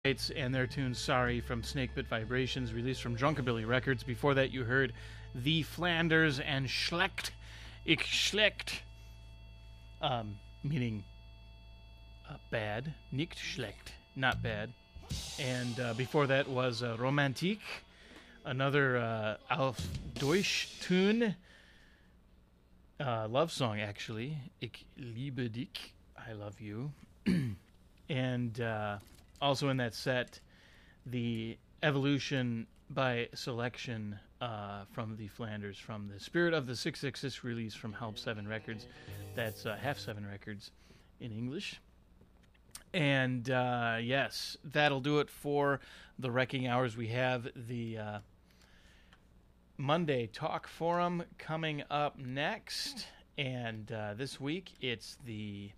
And their tune Sorry from Snakebit Vibrations, released from Drunkabilly Records. Before that, you heard The Flanders and Schlecht. Ich schlecht. Meaning bad. Nicht schlecht. Not bad. And before that was Romantik, another Auf Deutsch tune. Love song, actually. Ich liebe dich. I love you. And also in that set, the Evolution by Selection from the Flanders, from the Spirit of the 666 release from Halb 7 Records. That's Half 7 Records in English. And yes, that'll do it for the Wrecking Hours. We have the Monday Talk Forum coming up next. And this week it's the...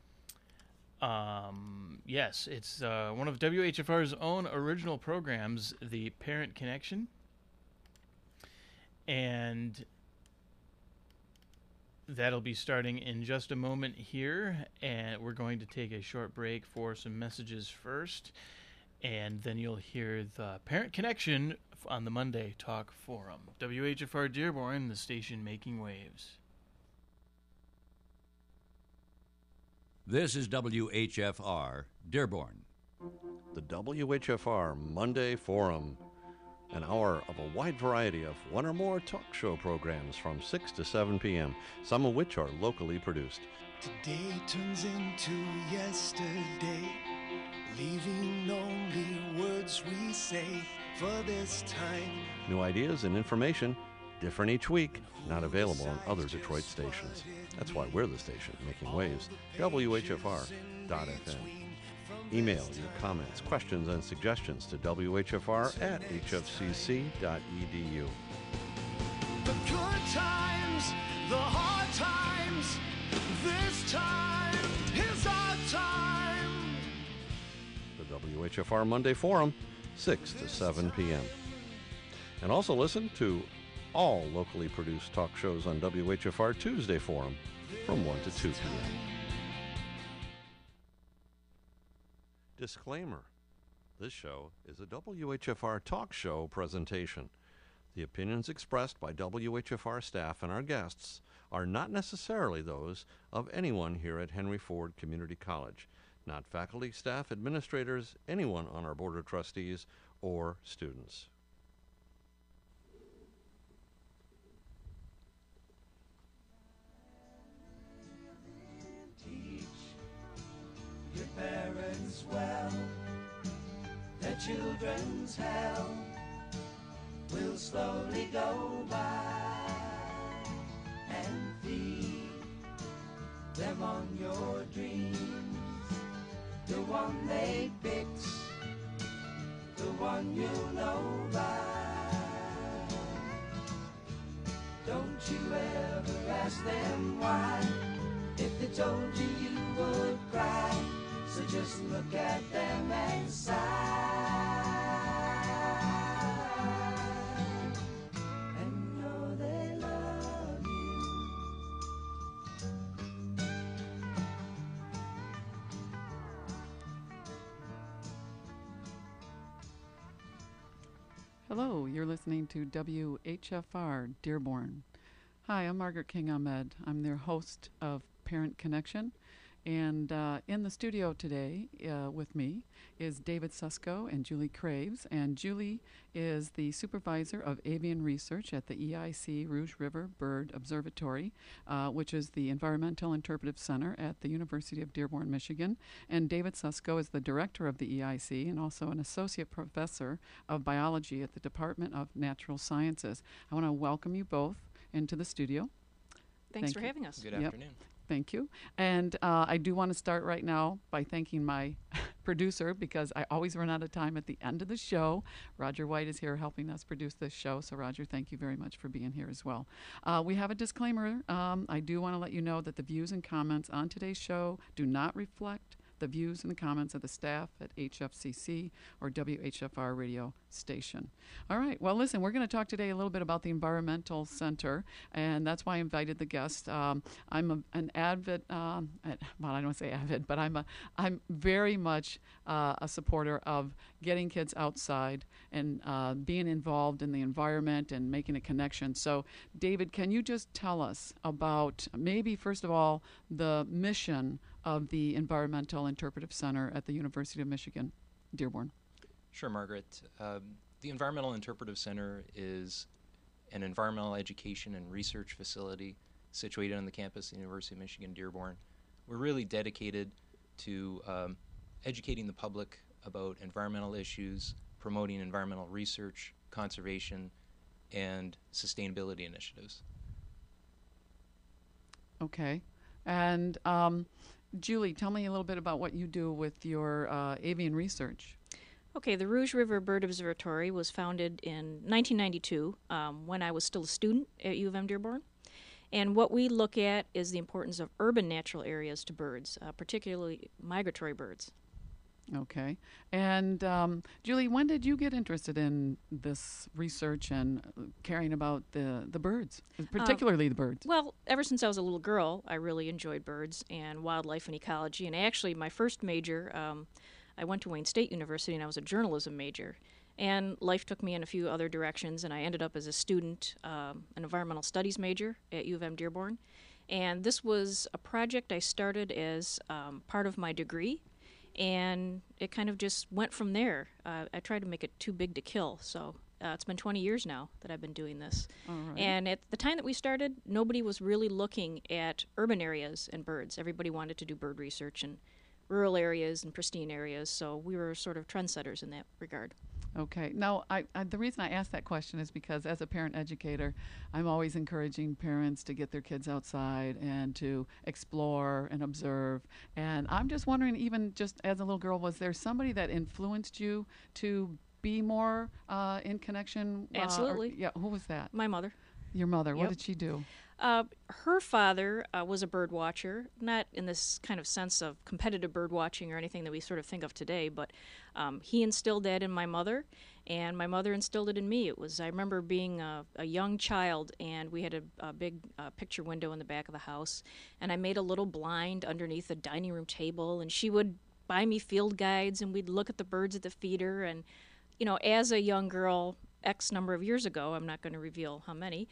yes, it's one of WHFR's own original programs, The Parent Connection. And that'll be starting in just a moment here. And we're going to take a short break for some messages first. And then you'll hear The Parent Connection on the Monday Talk Forum. WHFR Dearborn, the station making waves. This is WHFR, Dearborn. The WHFR Monday Forum, an hour of a wide variety of one or more talk show programs from 6 to 7 p.m., some of which are locally produced. Today turns into yesterday, leaving only words we say for this time. New ideas and information, different each week, not available on other Detroit stations. That's why we're the station making waves, WHFR.FM. Email your comments, questions, and suggestions to WHFR@hfcc.edu. The good times, the hard times, this time is our time. The WHFR Monday Forum, 6 to 7 p.m. And also listen to all locally produced talk shows on WHFR Tuesday Forum from 1 to 2 p.m. Disclaimer. This show is a WHFR talk show presentation. The opinions expressed by WHFR staff and our guests are not necessarily those of anyone here at Henry Ford Community College, not faculty, staff, administrators, anyone on our Board of Trustees, or students. Your parents well, their children's hell will slowly go by, and feed them on your dreams, the one they picked, the one you know by. Don't you ever ask them why, if they told you you would cry. So just look at them and sigh, and know they love you. Hello, you're listening to WHFR Dearborn. Hi, I'm Margaret King Ahmed. I'm their host of Parent Connection. And in the studio today with me is David Susko and Julie Craves. And Julie is the supervisor of avian research at the EIC Rouge River Bird Observatory, which is the Environmental Interpretive Center at the University of Dearborn, Michigan. And David Susko is the director of the EIC and also an associate professor of biology at the Department of Natural Sciences. I want to welcome you both into the studio. Thanks for having us. Good afternoon. Thank you. And I do want to start right now by thanking my producer, because I always run out of time at the end of the show. Roger White is here helping us produce this show. So, Roger, thank you very much for being here as well. We have a disclaimer. I do want to let you know that the views and comments on today's show do not reflect the views and the comments of the staff at HFCC or WHFR radio station. All right. Well, listen, we're going to talk today a little bit about the Environmental Center, and that's why I invited the guest. I'm an avid, well, I don't want to say avid, but I'm very much a supporter of getting kids outside and being involved in the environment and making a connection. So, David, can you just tell us about maybe, first of all, the mission of the Environmental Interpretive Center at the University of Michigan, Dearborn? Sure, Margaret. The Environmental Interpretive Center is an environmental education and research facility situated on the campus of the University of Michigan, Dearborn. We're really dedicated to educating the public about environmental issues, promoting environmental research, conservation, and sustainability initiatives. Okay. And Julie, tell me a little bit about what you do with your avian research. Okay, the Rouge River Bird Observatory was founded in 1992 when I was still a student at U of M Dearborn. And what we look at is the importance of urban natural areas to birds, particularly migratory birds. Okay. And Julie, when did you get interested in this research and caring about the birds, particularly the birds? Well, ever since I was a little girl, I really enjoyed birds and wildlife and ecology. And actually, my first major, I went to Wayne State University, and I was a journalism major. And life took me in a few other directions, and I ended up as a student, an environmental studies major at U of M Dearborn. And this was a project I started as part of my degree, and it kind of just went from there. I tried to make it too big to kill, so it's been 20 years now that I've been doing this. All right. And at the time that we started, nobody was really looking at urban areas and birds. Everybody wanted to do bird research in rural areas and pristine areas, so we were sort of trendsetters in that regard. Okay. Now, the reason I asked that question is because as a parent educator, I'm always encouraging parents to get their kids outside and to explore and observe. And I'm just wondering, even just as a little girl, was there somebody that influenced you to be more in connection? Absolutely. Yeah. Who was that? My mother. Your mother. What Yep. did she do? Her father was a bird watcher, not in this kind of sense of competitive bird watching or anything that we sort of think of today, but he instilled that in my mother, and my mother instilled it in me. I remember being a young child, and we had a big picture window in the back of the house, and I made a little blind underneath the dining room table, and she would buy me field guides, and we'd look at the birds at the feeder, and, you know, as a young girl, X number of years ago, I'm not going to reveal how many,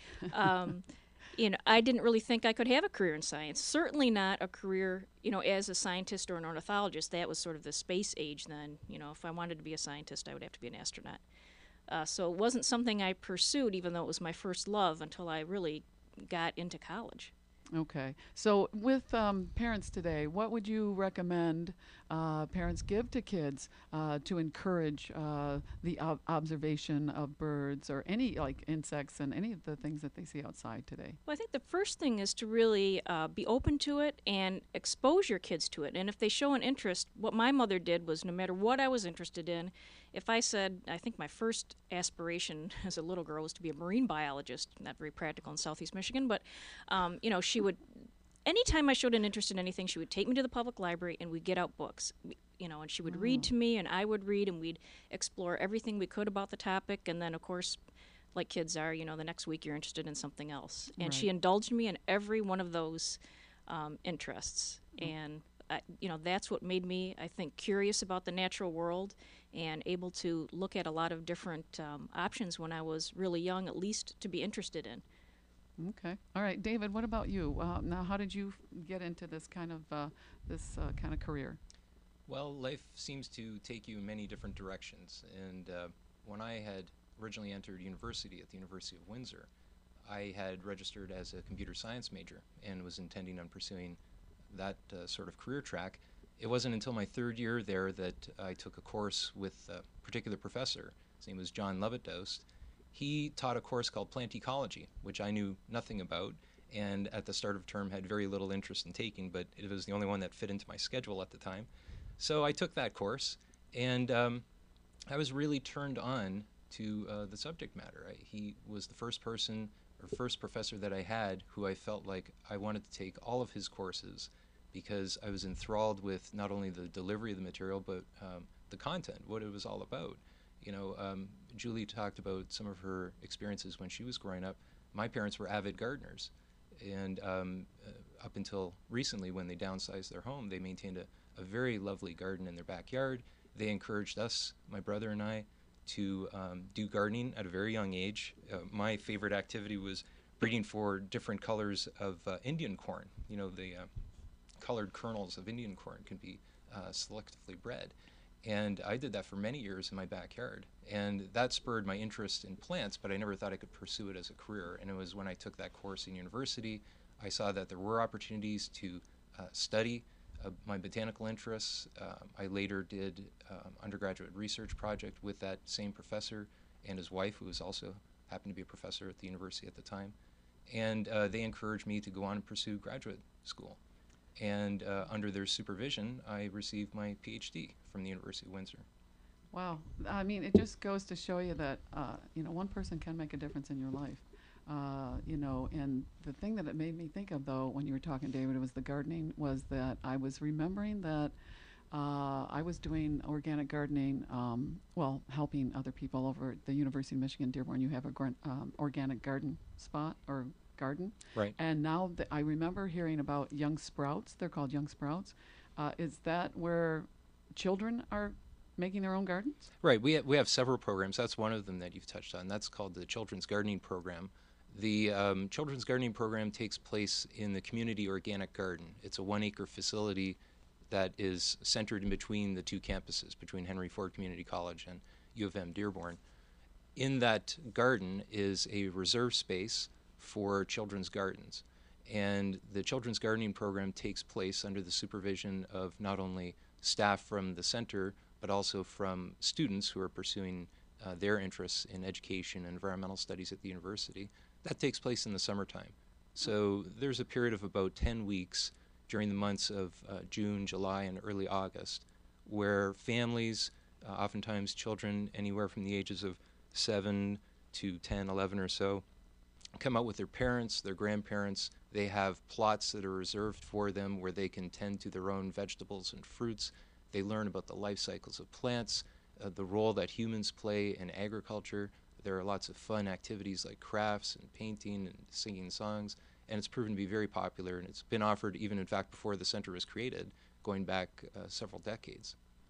you know, I didn't really think I could have a career in science. Certainly not a career, you know, as a scientist or an ornithologist. That was sort of the space age then. You know, if I wanted to be a scientist, I would have to be an astronaut. So it wasn't something I pursued, even though it was my first love, until I really got into college. Okay. So with parents today, what would you recommend parents give to kids to encourage the observation of birds or any like insects and any of the things that they see outside today? Well, I think the first thing is to really be open to it and expose your kids to it. And if they show an interest, what my mother did was no matter what I was interested in, if I said, I think my first aspiration as a little girl was to be a marine biologist, not very practical in Southeast Michigan, but, you know, she would, anytime I showed an interest in anything, she would take me to the public library and we'd get out books, you know, and she would read to me and I would read and we'd explore everything we could about the topic. And then, of course, like kids are, you know, the next week you're interested in something else. And she indulged me in every one of those interests. And, you know, that's what made me, I think, curious about the natural world and able to look at a lot of different options when I was really young, at least to be interested in. Okay. All right, David. What about you? Now, how did you get into this kind of career? Well, life seems to take you in many different directions. And when I had originally entered university at the University of Windsor, I had registered as a computer science major and was intending on pursuing that sort of career track. It wasn't until my third year there that I took a course with a particular professor. His name was John Lovett-Dost. He taught a course called plant ecology, which I knew nothing about, and at the start of term had very little interest in taking, but it was the only one that fit into my schedule at the time. So I took that course, and I was really turned on to the subject matter. He was the first professor that I had who I felt like I wanted to take all of his courses because I was enthralled with not only the delivery of the material, but the content, what it was all about. Julie talked about some of her experiences when she was growing up. My parents were avid gardeners, and up until recently, when they downsized their home, they maintained a very lovely garden in their backyard. They encouraged us, my brother and I, to do gardening at a very young age. My favorite activity was breeding for different colors of Indian corn. The colored kernels of Indian corn can be selectively bred. And I did that for many years in my backyard. And that spurred my interest in plants, but I never thought I could pursue it as a career. And it was when I took that course in university, I saw that there were opportunities to study my botanical interests. I later did undergraduate research project with that same professor and his wife, who was also happened to be a professor at the university at the time. And they encouraged me to go on and pursue graduate school. And under their supervision, I received my PhD from the University of Windsor. Wow. I mean, it just goes to show you that, one person can make a difference in your life. And the thing that it made me think of, though, when you were talking, David, was the gardening, was that I was remembering that I was doing organic gardening, helping other people over at the University of Michigan, Dearborn. You have a organic garden spot or garden. Right. And now I remember hearing about Young Sprouts. They're called Young Sprouts. Is that where children are making their own gardens? Right. We have several programs. That's one of them that you've touched on. That's called the Children's Gardening Program. The Children's Gardening Program takes place in the Community Organic Garden. It's a 1-acre facility that is centered in between the two campuses, between Henry Ford Community College and U of M Dearborn. In that garden is a reserve space for children's gardens. And the Children's Gardening Program takes place under the supervision of not only staff from the center, but also from students who are pursuing their interests in education and environmental studies at the university. That takes place in the summertime. So there's a period of about 10 weeks during the months of June, July, and early August, where families, oftentimes children anywhere from the ages of 7 to 10, 11 or so, come out with their parents, their grandparents. They have plots that are reserved for them where they can tend to their own vegetables and fruits. They learn about the life cycles of plants, the role that humans play in agriculture. There are lots of fun activities like crafts and painting and singing songs, and it's proven to be very popular, and it's been offered even, in fact, before the center was created, going back several decades.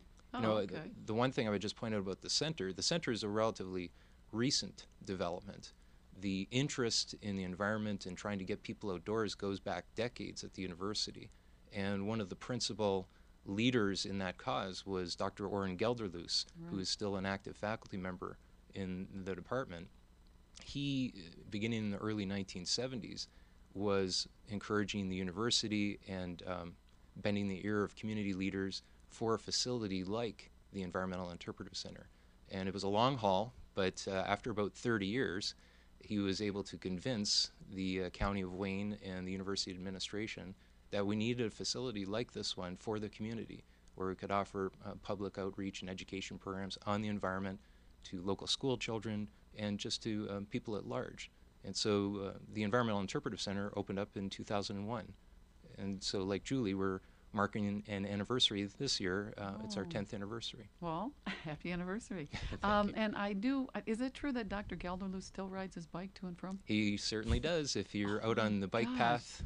Okay. The one thing I would just point out about the center is a relatively recent development. The interest in the environment and trying to get people outdoors goes back decades at the university, and one of the principal leaders in that cause was Dr. Oren Gelderloos, who is still an active faculty member in the department. He, beginning in the early 1970s, was encouraging the university and bending the ear of community leaders for a facility like the Environmental Interpretive Center. And it was a long haul, but after about 30 years, he was able to convince the County of Wayne and the university administration that we needed a facility like this one for the community, where we could offer public outreach and education programs on the environment to local school children and just to people at large. And so the Environmental Interpretive Center opened up in 2001. And so, like Julie, we're marking an anniversary this year. It's our 10th anniversary. Well, happy anniversary. Thank you. And is it true that Dr. Gelderloos still rides his bike to and from? He certainly does. If you're out on the bike path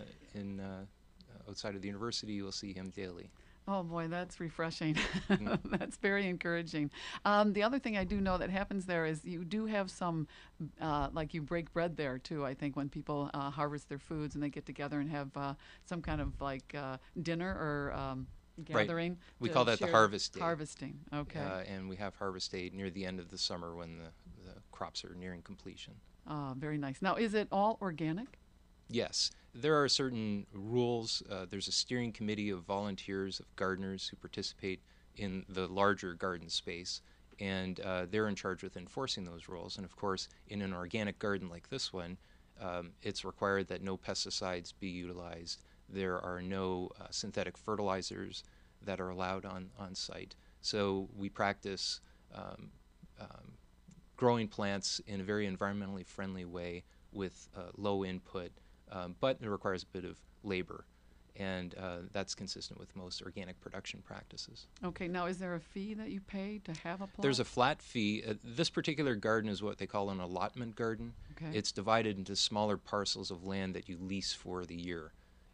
outside of the university, you will see him daily. Oh boy, that's refreshing. That's very encouraging. The other thing I do know that happens there is you do have some, like you break bread there too, I think, when people harvest their foods and they get together and have some kind of like dinner or gathering. Right. We call that the Harvest Day. Harvesting, okay. And we have Harvest Day near the end of the summer when the crops are nearing completion. Very nice. Now, is it all organic? Yes. There are certain rules. There's a steering committee of volunteers, of gardeners who participate in the larger garden space, and they're in charge with enforcing those rules. And of course, in an organic garden like this one, it's required that no pesticides be utilized. There are no synthetic fertilizers that are allowed on site. So we practice growing plants in a very environmentally friendly way with low input, but it requires a bit of labor. and that's consistent with most organic production practices. Okay, now is there a fee that you pay to have a plot? There's a flat fee. This particular garden is what they call an allotment garden. Okay. It's divided into smaller parcels of land that you lease for the year.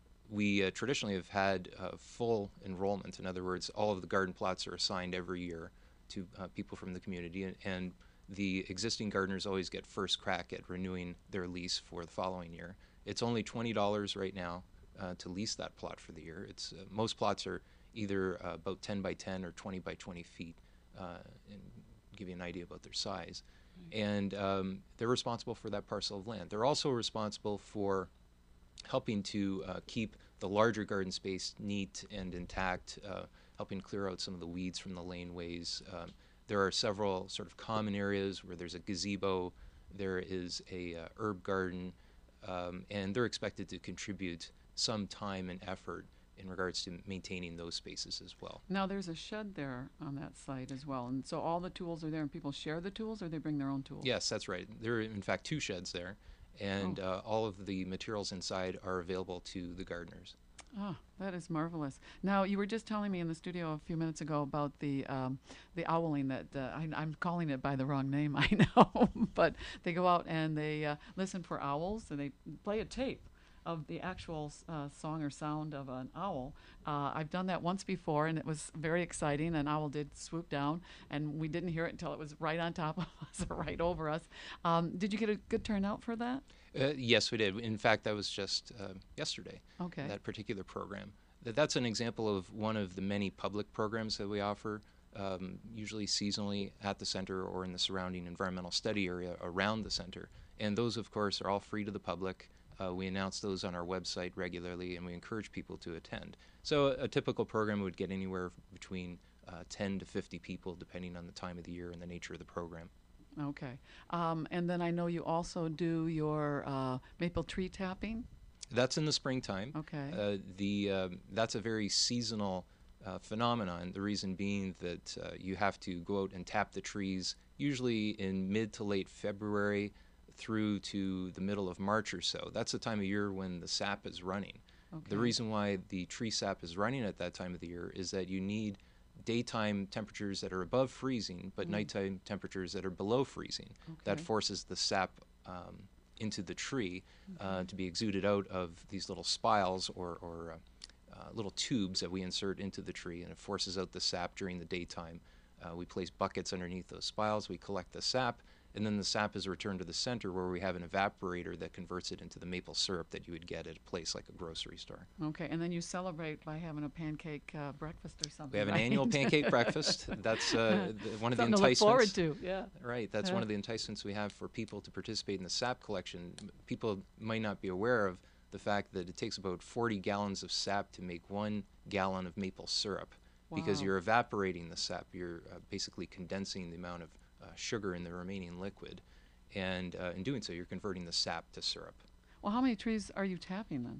We traditionally have had full enrollment. In other words, all of the garden plots are assigned every year to people from the community, and the existing gardeners always get first crack at renewing their lease for the following year. It's only $20 right now to lease that plot for the year. It's most plots are either about 10 by 10 or 20 by 20 feet, and give you an idea about their size. And they're responsible for that parcel of land. They're also responsible for helping to keep the larger garden space neat and intact, helping clear out some of the weeds from the laneways. There are several sort of common areas where there's a gazebo, there is a herb garden, and they're expected to contribute some time and effort in regards to maintaining those spaces as well. Now there's a shed there on that site as well, and so all the tools are there, and people share the tools, or they bring their own tools? Yes, that's right. There are in fact 2 sheds there, and all of the materials inside are available to the gardeners. Oh, that is marvelous. Now, you were just telling me in the studio a few minutes ago about the owling that I'm calling it by the wrong name, I know, but they go out and they listen for owls, and they play a tape of the actual song or sound of an owl. I've done that once before, and it was very exciting. An owl did swoop down, and we didn't hear it until it was right on top of us or right over us. Did you get a good turnout for that? Yes, we did. In fact, that was just yesterday, Okay. that particular program. That's an example of one of the many public programs that we offer, usually seasonally at the center or in the surrounding environmental study area around the center. And those, of course, are all free to the public. We announce those on our website regularly, and we encourage people to attend. So a typical program would get anywhere between 10 to 50 people, depending on the time of the year and the nature of the program. Okay. And then I know you also do your maple tree tapping. That's in the springtime. Okay. That's a very seasonal phenomenon, the reason being that you have to go out and tap the trees usually in mid to late February through to the middle of March or so. That's the time of year when the sap is running. Okay. The reason why the tree sap is running at that time of the year is that you need daytime temperatures that are above freezing, but nighttime temperatures that are below freezing. That Okay. forces the sap into the tree to be exuded out of these little spiles or little tubes that we insert into the tree, and it forces out the sap during the daytime. We place buckets underneath those spiles, we collect the sap, and then the sap is returned to the center where we have an evaporator that converts it into the maple syrup that you would get at a place like a grocery store. Okay, and then you celebrate by having a pancake breakfast or something. We have an right? annual pancake breakfast. That's one of the Something to look enticements. forward to, yeah. Right, that's one of the enticements we have for people to participate in the sap collection. People might not be aware of the fact that it takes about 40 gallons of sap to make 1 gallon of maple syrup. Because Wow. you're evaporating the sap, you're basically condensing the amount of sugar in the remaining liquid, and in doing so, you're converting the sap to syrup. Well, how many trees are you tapping then?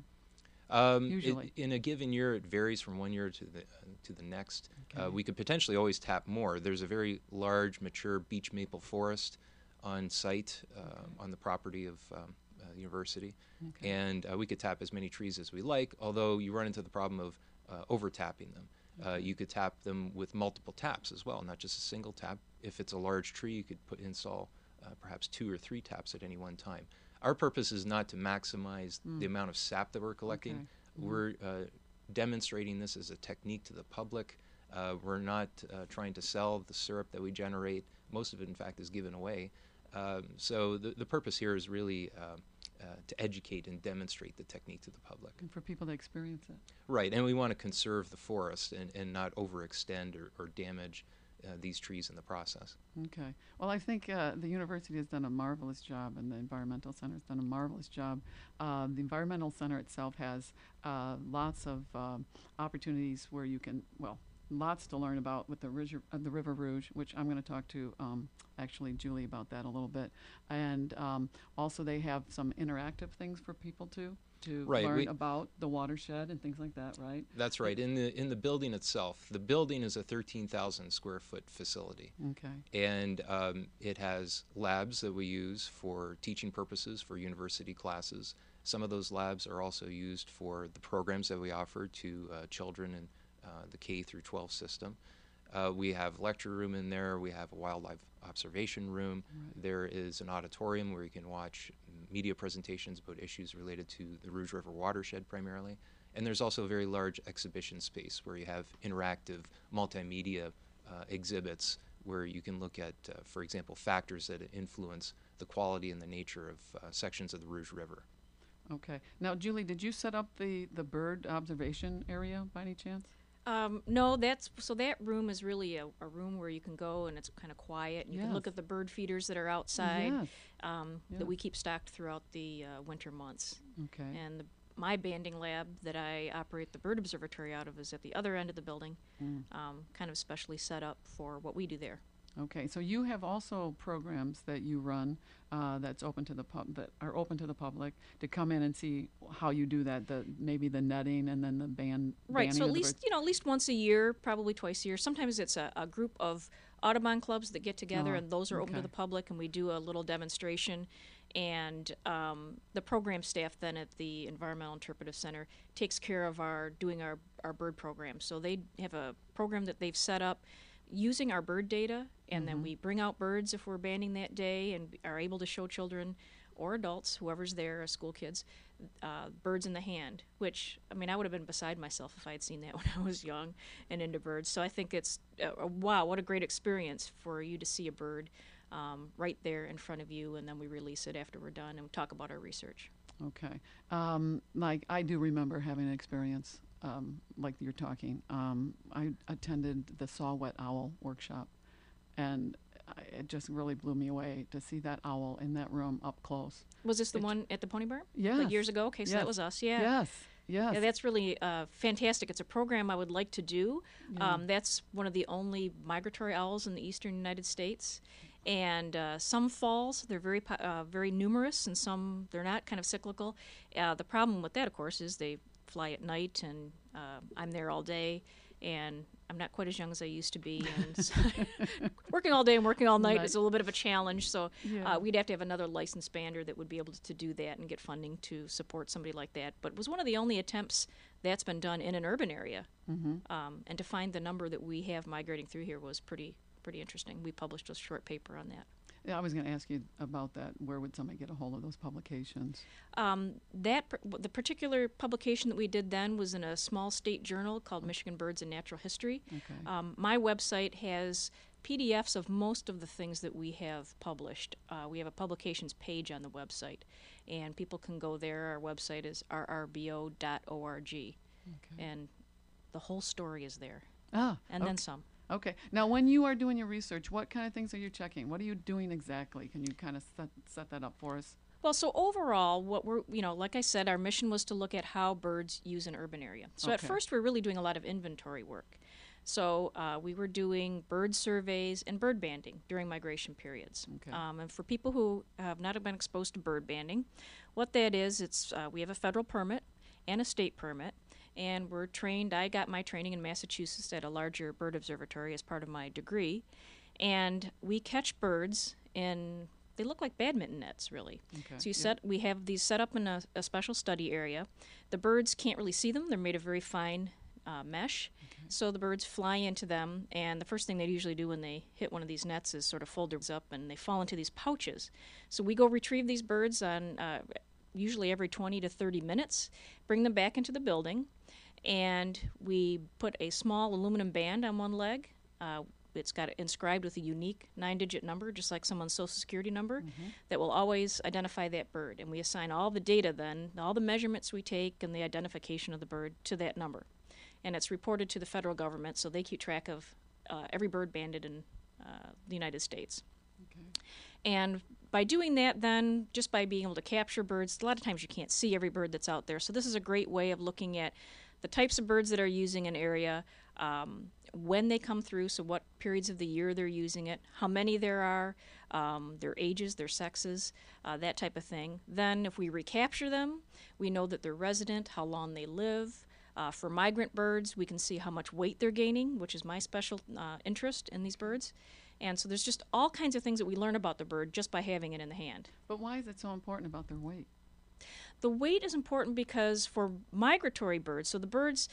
Usually. In a given year, it varies from one year to the next. Okay. We could potentially always tap more. There's a very large, mature beech maple forest on site on the property of the university, Okay. and we could tap as many trees as we like, although you run into the problem of over-tapping them. You could tap them with multiple taps as well, not just a single tap. If it's a large tree, you could install perhaps 2 or 3 taps at any one time. Our purpose is not to maximize the amount of sap that we're collecting. Okay. We're demonstrating this as a technique to the public. We're not trying to sell the syrup that we generate. Most of it, in fact, is given away. So the purpose here is really to educate and demonstrate the technique to the public. And for people to experience it. Right, and we want to conserve the forest and not overextend or damage these trees in the process. Okay. Well, I think the university has done a marvelous job, and the environmental center has done a marvelous job. The environmental center itself has lots of opportunities where you can, well, lots to learn about with the River Rouge, which I'm going to talk to actually Julie about that a little bit. And also they have some interactive things for people to Right, learn about the watershed and things like that, right? That's right. In the building itself, the building is a 13,000 square foot facility. Okay. And it has labs that we use for teaching purposes for university classes, Some of those labs are also used for the programs that we offer to children in the K through 12 system. We have a lecture room in there. We have a wildlife observation room. Right. There is an auditorium where you can watch media presentations about issues related to the Rouge River watershed primarily. And there's also a very large exhibition space where you have interactive multimedia exhibits where you can look at, for example, factors that influence the quality and the nature of sections of the Rouge River. Okay. Now, Julie, did you set up the bird observation area by any chance? No, that room is really a room where you can go and it's kind of quiet. And you can look at the bird feeders that are outside that we keep stocked throughout the winter months. Okay. And my banding lab that I operate the bird observatory out of is at the other end of the building, kind of specially set up for what we do there. Okay, so you have also programs that you run that are open to the public to come in and see how you do that. Maybe the netting and then the banding. Right. So of at the least at least once a year, probably twice a year. Sometimes it's a group of Audubon clubs that get together, and those are open to the public, and we do a little demonstration. And the program staff then at the Environmental Interpretive Center takes care of doing our bird program. So they have a program that they've set up using our bird data, and then we bring out birds if we're banding that day and are able to show children or adults, whoever's there, school kids, birds in the hand, which, I mean, I would have been beside myself if I had seen that when I was young and into birds. So I think it's, wow, what a great experience for you to see a bird right there in front of you, and then we release it after we're done and we talk about our research. Okay. Like, I do remember having an experience like you're talking. I attended the Saw-Whet Owl workshop, and it just really blew me away to see that owl in that room up close. Was this the one at the Pony Barn? Yes. Like years ago? Okay, so that was us, yeah. Yes, yes. Yeah, that's really fantastic. It's a program I would like to do. That's one of the only migratory owls in the eastern United States. And some falls, they're very numerous, and some they're not, kind of cyclical. The problem with that, of course, is they fly at night, and I'm there all day, and I'm not quite as young as I used to be. And so working all day and working all night is a little bit of a challenge. So we'd have to have another licensed bander that would be able to do that and get funding to support somebody like that. But it was one of the only attempts that's been done in an urban area. And to find the number that we have migrating through here was pretty interesting. We published a short paper on that. Yeah, I was going to ask you about that. Where would somebody get a hold of those publications? The particular publication that we did then was in a small state journal called Michigan Birds and Natural History. Okay. My website has PDFs of most of the things that we have published. We have a publications page on the website, and people can go there. Our website is rrbo.org, and the whole story is there. And then some. Okay. Now, when you are doing your research, what kind of things are you checking? What are you doing exactly? Can you kind of set that up for us? Well, so overall, what we're, like I said, our mission was to look at how birds use an urban area. So at first, we're really doing a lot of inventory work. So we were doing bird surveys and bird banding during migration periods. Okay. And for people who have not been exposed to bird banding, what that is, it's we have a federal permit and a state permit. And we're trained. I got my training in Massachusetts at a larger bird observatory as part of my degree. And we catch birds in, they look like badminton nets, really. Okay. So we have these set up in a special study area. The birds can't really see them. They're made of very fine mesh. Okay. So the birds fly into them, and the first thing they usually do when they hit one of these nets is sort of fold their up, and they fall into these pouches. So we go retrieve these birds on usually every 20 to 30 minutes, bring them back into the building, and we put a small aluminum band on one leg. It's got inscribed with a unique 9-digit number, just like someone's social security number, that will always identify that bird. And we assign all the data then, all the measurements we take and the identification of the bird to that number. And it's reported to the federal government, so they keep track of every bird banded in the United States. Okay. And by doing that then, just by being able to capture birds, a lot of times you can't see every bird that's out there. So this is a great way of looking at the types of birds that are using an area, when they come through, so what periods of the year they're using it, how many there are, their ages, their sexes, that type of thing. Then if we recapture them, we know that they're resident, how long they live. For migrant birds, we can see how much weight they're gaining, which is my special interest in these birds. And so there's just all kinds of things that we learn about the bird just by having it in the hand. But why is it so important about their weight? The weight is important because for migratory birds, so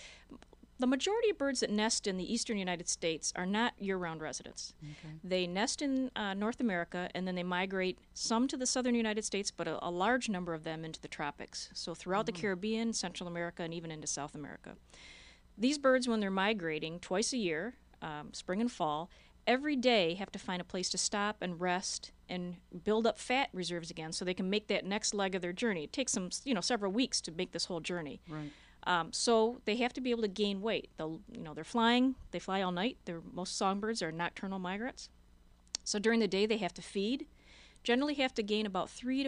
the majority of birds that nest in the eastern United States are not year-round residents. Okay. They nest in North America, and then they migrate some to the southern United States, but a large number of them into the tropics. So throughout the Caribbean, Central America, and even into South America. These birds, when they're migrating twice a year, spring and fall, every day have to find a place to stop and rest and build up fat reserves again so they can make that next leg of their journey. It takes them, several weeks to make this whole journey. Right. So they have to be able to gain weight. They're flying. They fly all night. Most songbirds are nocturnal migrants. So during the day they have to feed. Generally have to gain about 3 to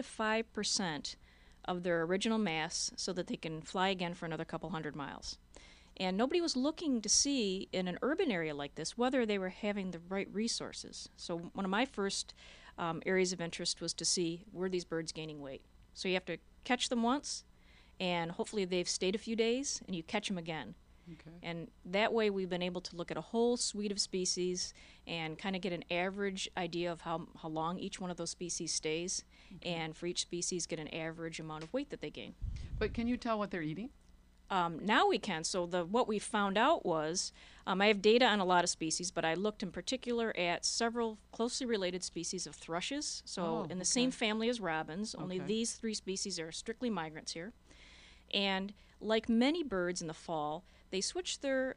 5% of their original mass so that they can fly again for another couple hundred miles. And nobody was looking to see in an urban area like this whether they were having the right resources. So one of my first areas of interest was to see, were these birds gaining weight? So you have to catch them once, and hopefully they've stayed a few days, and you catch them again. Okay. And that way we've been able to look at a whole suite of species and kind of get an average idea of how long each one of those species stays, and for each species get an average amount of weight that they gain. But can you tell what they're eating? Now we can. So what we found out was, I have data on a lot of species, but I looked in particular at several closely related species of thrushes. So in the same family as robins, only these 3 species are strictly migrants here. And like many birds in the fall, they switch their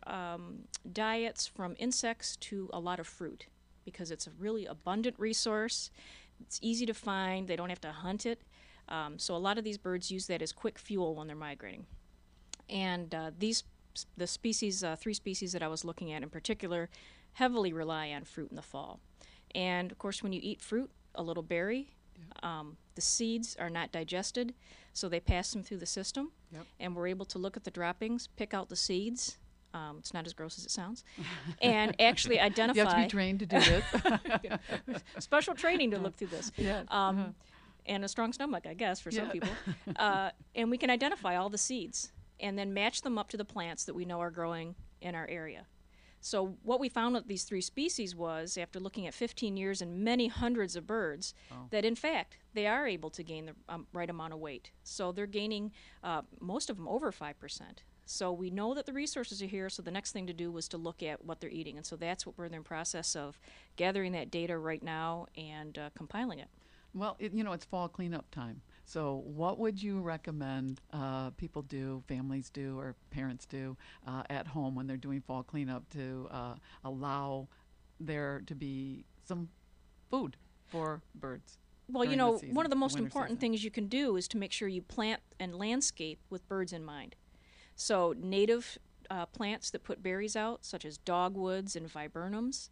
diets from insects to a lot of fruit because it's a really abundant resource. It's easy to find. They don't have to hunt it. So a lot of these birds use that as quick fuel when they're migrating. And the species, 3 species that I was looking at in particular, heavily rely on fruit in the fall. And, of course, when you eat fruit, a little berry, the seeds are not digested, so they pass them through the system. Yep. And we're able to look at the droppings, pick out the seeds. It's not as gross as it sounds. And actually identify... You have to be trained to do this. Special training to look through this. Yes. And a strong stomach, I guess, for some people. And we can identify all the seeds and then match them up to the plants that we know are growing in our area. So what we found with these 3 species was, after looking at 15 years and many hundreds of birds, that in fact they are able to gain the right amount of weight. So they're gaining, most of them, over 5%. So we know that the resources are here, so the next thing to do was to look at what they're eating. And so that's what we're in the process of gathering that data right now and compiling it. Well, it's fall cleanup time. So what would you recommend people do, families do, or parents do at home when they're doing fall cleanup to allow there to be some food for birds? Well, one of the most important season. things you can do is to make sure you plant and landscape with birds in mind. So native plants that put berries out, such as dogwoods and viburnums.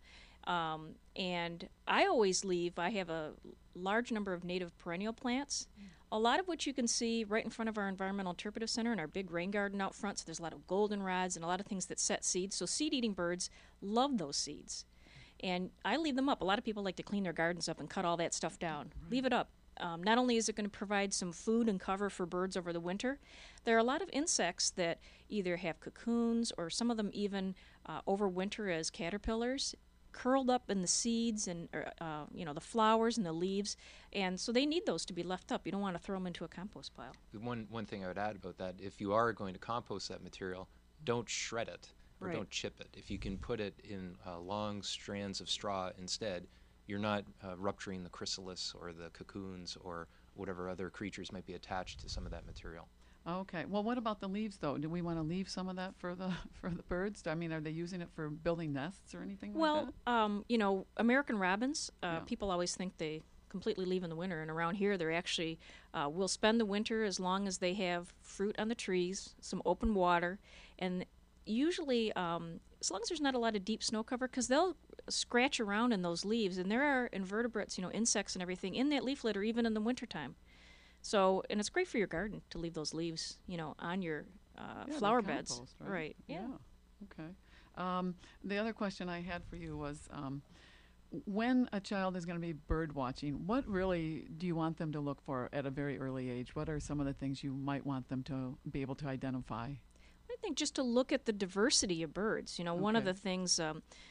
And I have a large number of native perennial plants, a lot of which you can see right in front of our Environmental Interpretive Center in our big rain garden out front. So there's a lot of goldenrods and a lot of things that set seeds. So seed-eating birds love those seeds. And I leave them up. A lot of people like to clean their gardens up and cut all that stuff down. Right. Leave it up. Not only is it going to provide some food and cover for birds over the winter, there are a lot of insects that either have cocoons or some of them even overwinter as caterpillars, curled up in the seeds and the flowers and the leaves, and so they need those to be left up. You don't want to throw them into a compost pile. One thing I would add about that, if you are going to compost that material, don't shred it or don't chip it. If you can put it in long strands of straw instead, you're not rupturing the chrysalis or the cocoons or whatever other creatures might be attached to some of that material. Okay. Well, what about the leaves, though? Do we want to leave some of that for the birds? I mean, are they using it for building nests or anything like that? American robins, people always think they completely leave in the winter, and around here they're actually will spend the winter as long as they have fruit on the trees, some open water, and usually as long as there's not a lot of deep snow cover, because they'll scratch around in those leaves, and there are invertebrates, insects and everything in that leaf litter even in the wintertime. So, and it's great for your garden to leave those leaves, on your flower beds. Compost, right? Yeah. Okay. The other question I had for you was, when a child is going to be bird watching, what really do you want them to look for at a very early age? What are some of the things you might want them to be able to identify? I think just to look at the diversity of birds. One of the things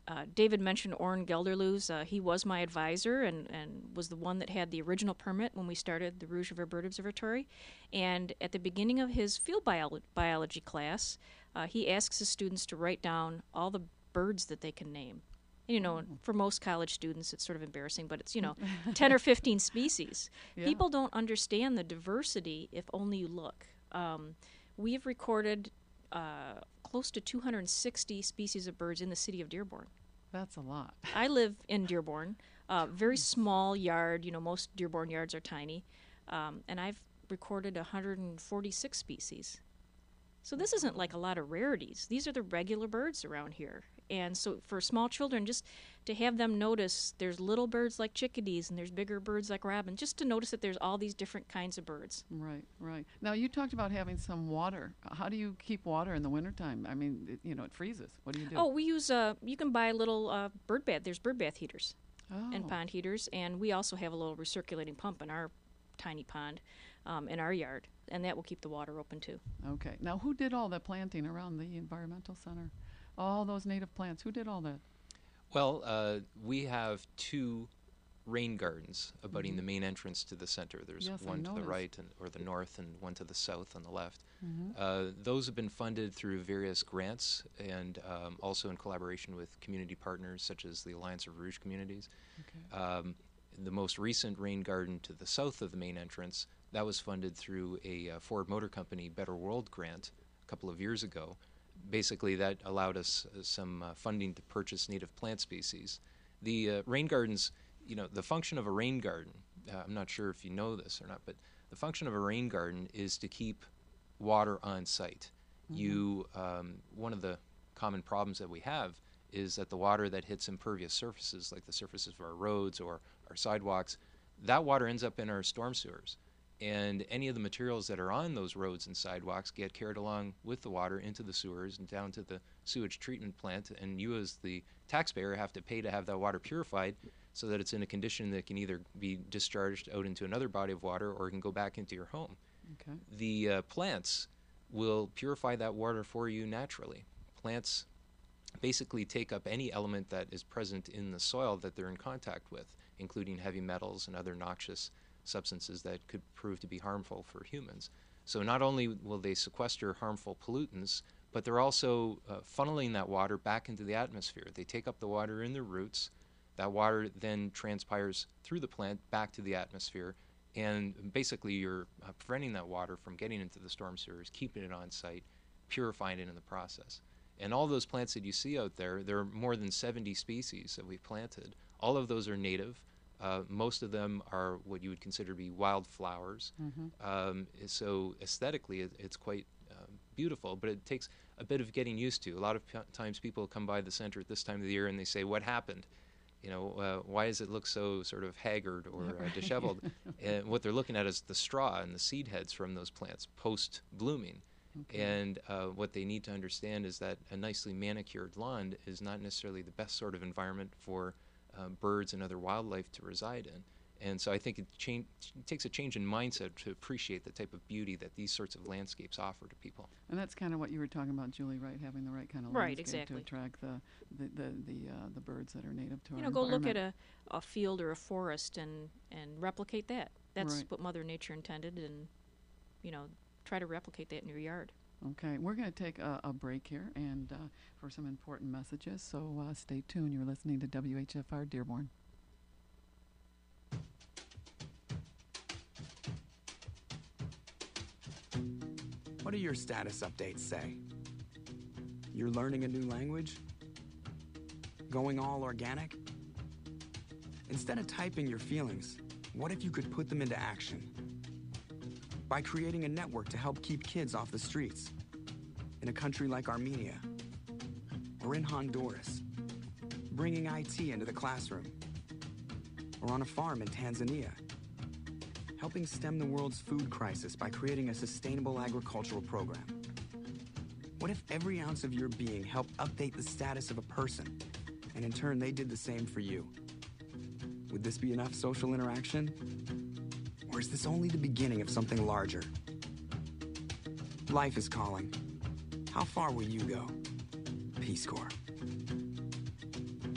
David mentioned Orrin Gelderloos. He was my advisor and was the one that had the original permit when we started the Rouge River Bird Observatory. And at the beginning of his field biology class, he asks his students to write down all the birds that they can name. For most college students, it's sort of embarrassing, but it's, 10 or 15 species. Yeah. People don't understand the diversity if only you look. We have recorded close to 260 species of birds in the city of Dearborn. That's a lot. I live in Dearborn, very small yard. Most Dearborn yards are tiny, and I've recorded 146 species. So this isn't like a lot of rarities. These are the regular birds around here. And so for small children, just to have them notice there's little birds like chickadees and there's bigger birds like robins, just to notice that there's all these different kinds of birds. Right, right. Now, you talked about having some water. How do you keep water in the wintertime? I mean, it freezes. What do you do? Oh, we use, you can buy little bird bath. There's bird bath heaters and pond heaters. And we also have a little recirculating pump in our tiny pond in our yard. And that will keep the water open, too. Okay. Now, who did all that planting around the environmental center? All those native plants. Who did all that? Well, we have 2 rain gardens abutting the main entrance to the center. There's Yes, I one to the noticed. right or the north and one to the south on the left. Mm-hmm. Those have been funded through various grants and also in collaboration with community partners such as the Alliance of Rouge Communities. Okay. The most recent rain garden to the south of the main entrance, that was funded through a Ford Motor Company Better World grant a couple of years ago. Basically, that allowed us some funding to purchase native plant species. The rain gardens, the function of a rain garden, I'm not sure if you know this or not, but the function of a rain garden is to keep water on site. One of the common problems that we have is that the water that hits impervious surfaces, like the surfaces of our roads or our sidewalks, that water ends up in our storm sewers. And any of the materials that are on those roads and sidewalks get carried along with the water into the sewers and down to the sewage treatment plant. And you as the taxpayer have to pay to have that water purified so that it's in a condition that can either be discharged out into another body of water or can go back into your home. Okay. The plants will purify that water for you naturally. Plants basically take up any element that is present in the soil that they're in contact with, including heavy metals and other noxious substances that could prove to be harmful for humans. So not only will they sequester harmful pollutants, but they're also funneling that water back into the atmosphere. They take up the water in their roots. That water then transpires through the plant back to the atmosphere, and basically you're preventing that water from getting into the storm sewers, keeping it on site, purifying it in the process. And all those plants that you see out there are more than 70 species that we've planted. All of those are native. Most of them are what you would consider to be wildflowers. So aesthetically, it's quite beautiful, but it takes a bit of getting used to. A lot of times people come by the center at this time of the year and they say, what happened? Why does it look so sort of haggard or disheveled? And what they're looking at is the straw and the seed heads from those plants post-blooming. Okay. And what they need to understand is that a nicely manicured lawn is not necessarily the best sort of environment for birds and other wildlife to reside in. And so I think it takes a change in mindset to appreciate the type of beauty that these sorts of landscapes offer to people. And that's kind of what you were talking about, Julie, right? Having the right kind of Right, landscape exactly. to attract the birds that are native to our Go look environment. at a field or a forest and replicate that. That's Right. what Mother Nature intended, and try to replicate that in your yard. Okay, we're going to take a break here and for some important messages, so stay tuned. You're listening to WHFR Dearborn. What do your status updates say? You're learning a new language? Going all organic? Instead of typing your feelings, what if you could put them into action? By creating a network to help keep kids off the streets in a country like Armenia or in Honduras, bringing IT into the classroom, or on a farm in Tanzania, helping stem the world's food crisis by creating a sustainable agricultural program. What if every ounce of your being helped update the status of a person, and in turn they did the same for you? Would this be enough social interaction? Or is this only the beginning of something larger? Life is calling. How far will you go? Peace Corps.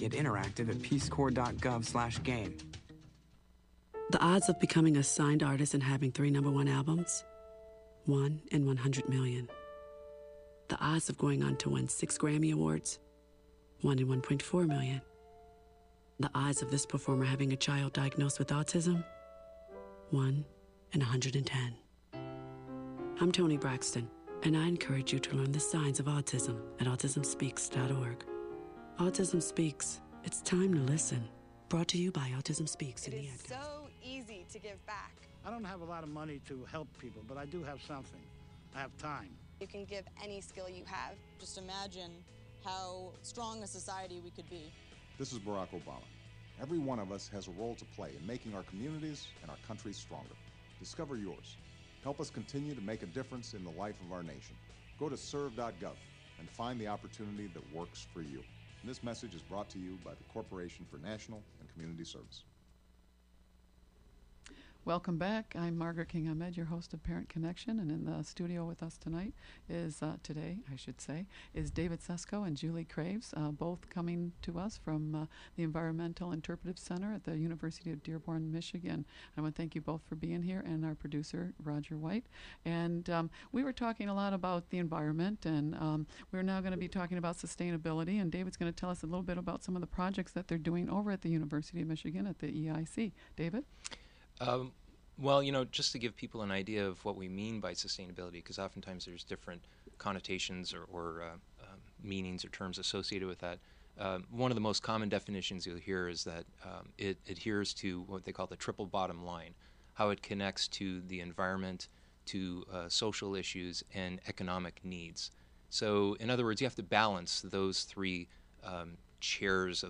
Get interactive at peacecorps.gov/game. The odds of becoming a signed artist and having 3 #1 albums? 1 in 100 million. The odds of going on to win 6 Grammy Awards? 1 in 1.4 million. The odds of this performer having a child diagnosed with autism? 1 in 110. I'm Toni Braxton, and I encourage you to learn the signs of autism at autismspeaks.org. Autism Speaks. It's time to listen. Brought to you by Autism Speaks and the Ad Council. So easy to give back. I don't have a lot of money to help people, but I do have something. I have time. You can give any skill you have. Just imagine how strong a society we could be. This is Barack Obama. Every one of us has a role to play in making our communities and our country stronger. Discover yours. Help us continue to make a difference in the life of our nation. Go to serve.gov and find the opportunity that works for you. And this message is brought to you by the Corporation for National and Community Service. Welcome back. I'm Margaret King Ahmed, your host of Parent Connection, and in the studio with us tonight is, is David Sesko and Julie Craves, both coming to us from the Environmental Interpretive Center at the University of Dearborn, Michigan. I want to thank you both for being here, and our producer, Roger White. And we were talking a lot about the environment, and we're now going to be talking about sustainability, and David's going to tell us a little bit about some of the projects that they're doing over at the University of Michigan at the EIC. David? Well, just to give people an idea of what we mean by sustainability, because oftentimes there's different connotations or meanings or terms associated with that. One of the most common definitions you'll hear is that it adheres to what they call the triple bottom line, how it connects to the environment, to social issues, and economic needs. So, in other words, you have to balance those three chairs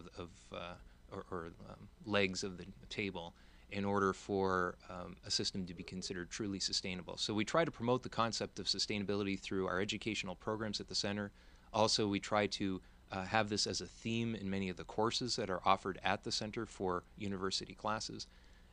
or legs of the table in order for a system to be considered truly sustainable. So we try to promote the concept of sustainability through our educational programs at the center. Also, we try to have this as a theme in many of the courses that are offered at the center for university classes.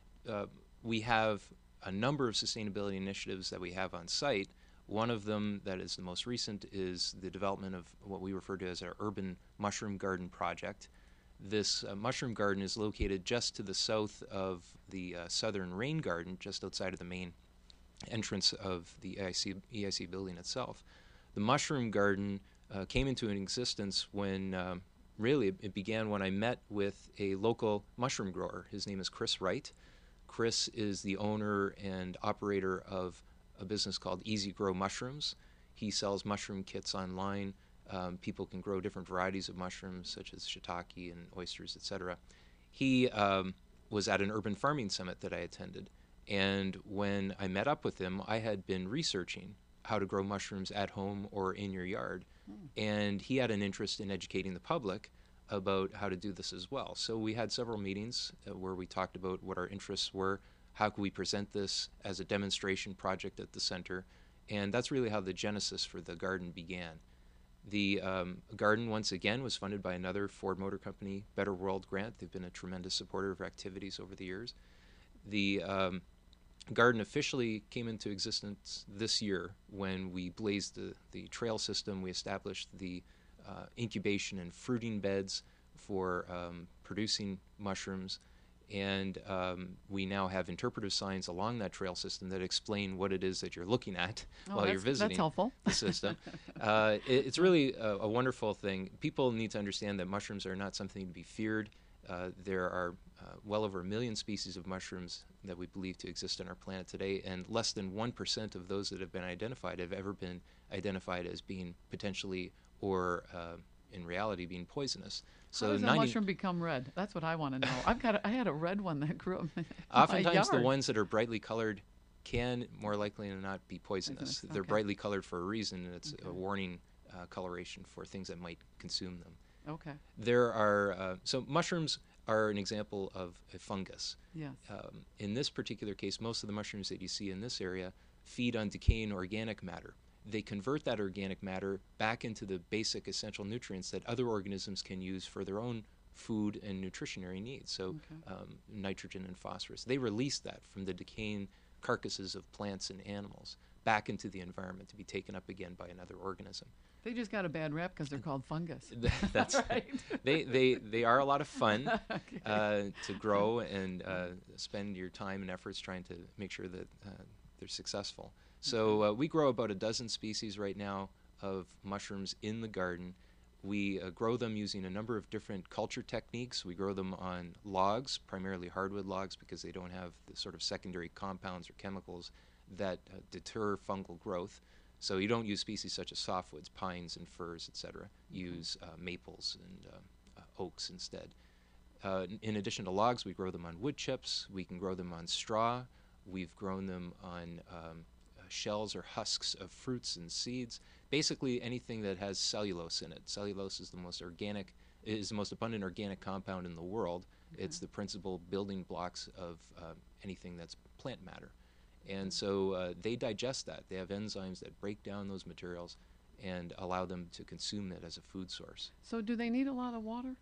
We have a number of sustainability initiatives that we have on site. One of them that is the most recent is the development of what we refer to as our urban mushroom garden project. This mushroom garden is located just to the south of the southern rain garden, just outside of the main entrance of the EIC building itself. The mushroom garden came into existence when, really, it began when I met with a local mushroom grower. His name is Chris Wright. Chris is the owner and operator of a business called Easy Grow Mushrooms. He sells mushroom kits online. People can grow different varieties of mushrooms, such as shiitake and oysters, etc. He was at an urban farming summit that I attended, and when I met up with him, I had been researching how to grow mushrooms at home or in your yard, and he had an interest in educating the public about how to do this as well. So we had several meetings where we talked about what our interests were, how could we present this as a demonstration project at the center, and that's really how the genesis for the garden began. The garden, once again, was funded by another Ford Motor Company Better World grant. They've been a tremendous supporter of our activities over the years. The garden officially came into existence this year when we blazed the trail system. We established the incubation and fruiting beds for producing mushrooms. And we now have interpretive signs along that trail system that explain what it is that you're looking at while you're visiting the system. It's really a wonderful thing. People need to understand that mushrooms are not something to be feared. There are well over 1 million species of mushrooms that we believe to exist on our planet today, and less than 1% of those that have been identified have ever been identified as being potentially or in reality being poisonous. So how does a mushroom become red? That's what I want to know. I had a red one that grew up in Oftentimes my yard. The ones that are brightly colored can more likely than not be poisonous. They're brightly colored for a reason, and it's a warning coloration for things that might consume them. Okay. There are so mushrooms are an example of a fungus. Yes. In this particular case, most of the mushrooms that you see in this area feed on decaying organic matter. They convert that organic matter back into the basic essential nutrients that other organisms can use for their own food and nutritionary needs, so nitrogen and phosphorus. They release that from the decaying carcasses of plants and animals back into the environment to be taken up again by another organism. They just got a bad rap because they're called fungus. That's right. They are a lot of fun to grow and spend your time and efforts trying to make sure that they're successful. So we grow about a dozen species right now of mushrooms in the garden. We grow them using a number of different culture techniques. We grow them on logs, primarily hardwood logs, because they don't have the sort of secondary compounds or chemicals that deter fungal growth. So you don't use species such as softwoods, pines and firs, etc. Use maples and oaks instead. In addition to logs, we grow them on wood chips. We can grow them on straw. We've grown them on shells or husks of fruits and seeds. Basically anything that has cellulose in it. Cellulose is the most abundant organic compound in the world. It's the principal building blocks of anything that's plant matter. And so they digest that. They have enzymes that break down those materials and allow them to consume it as a food source. So do they need a lot of water?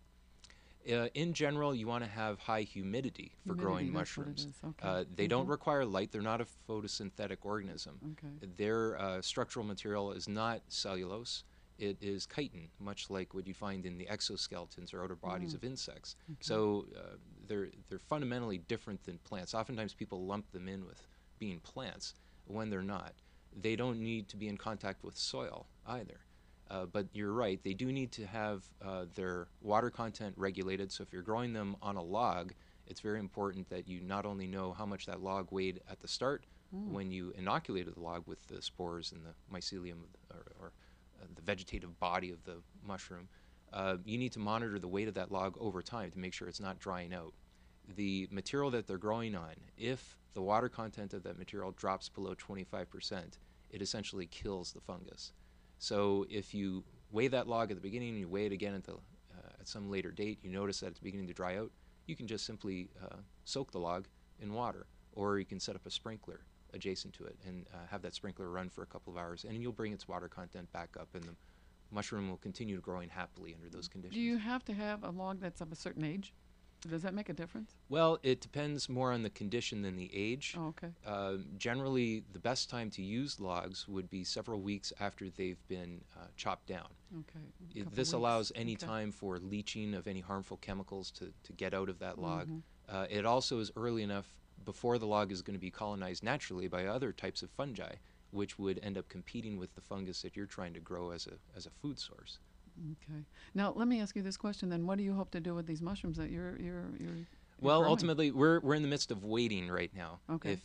In general, you want to have high humidity for growing mushrooms. They don't require light. They're not a photosynthetic organism. Their structural material is not cellulose. It is chitin, much like what you find in the exoskeletons or outer bodies of insects. So they're fundamentally different than plants. Oftentimes people lump them in with being plants when they're not. They don't need to be in contact with soil either. But you're right, they do need to have their water content regulated. So if you're growing them on a log, it's very important that you not only know how much that log weighed at the start when you inoculated the log with the spores and the mycelium or the vegetative body of the mushroom, you need to monitor the weight of that log over time to make sure it's not drying out. The material that they're growing on, if the water content of that material drops below 25%, it essentially kills the fungus. So if you weigh that log at the beginning and you weigh it again at some later date, you notice that it's beginning to dry out, you can just simply soak the log in water, or you can set up a sprinkler adjacent to it and have that sprinkler run for a couple of hours, and you'll bring its water content back up, and the mushroom will continue growing happily under those conditions. Do you have to have a log that's of a certain age? Does that make a difference? Well, it depends more on the condition than the age. Oh, okay. Generally, the best time to use logs would be several weeks after they've been chopped down. Okay. This allows any time for leaching of any harmful chemicals to get out of that log. It also is early enough before the log is going to be colonized naturally by other types of fungi, which would end up competing with the fungus that you're trying to grow as a food source. Okay. Now, let me ask you this question then. What do you hope to do with these mushrooms that you're Well, growing? ultimately, we're in the midst of waiting right now. Okay.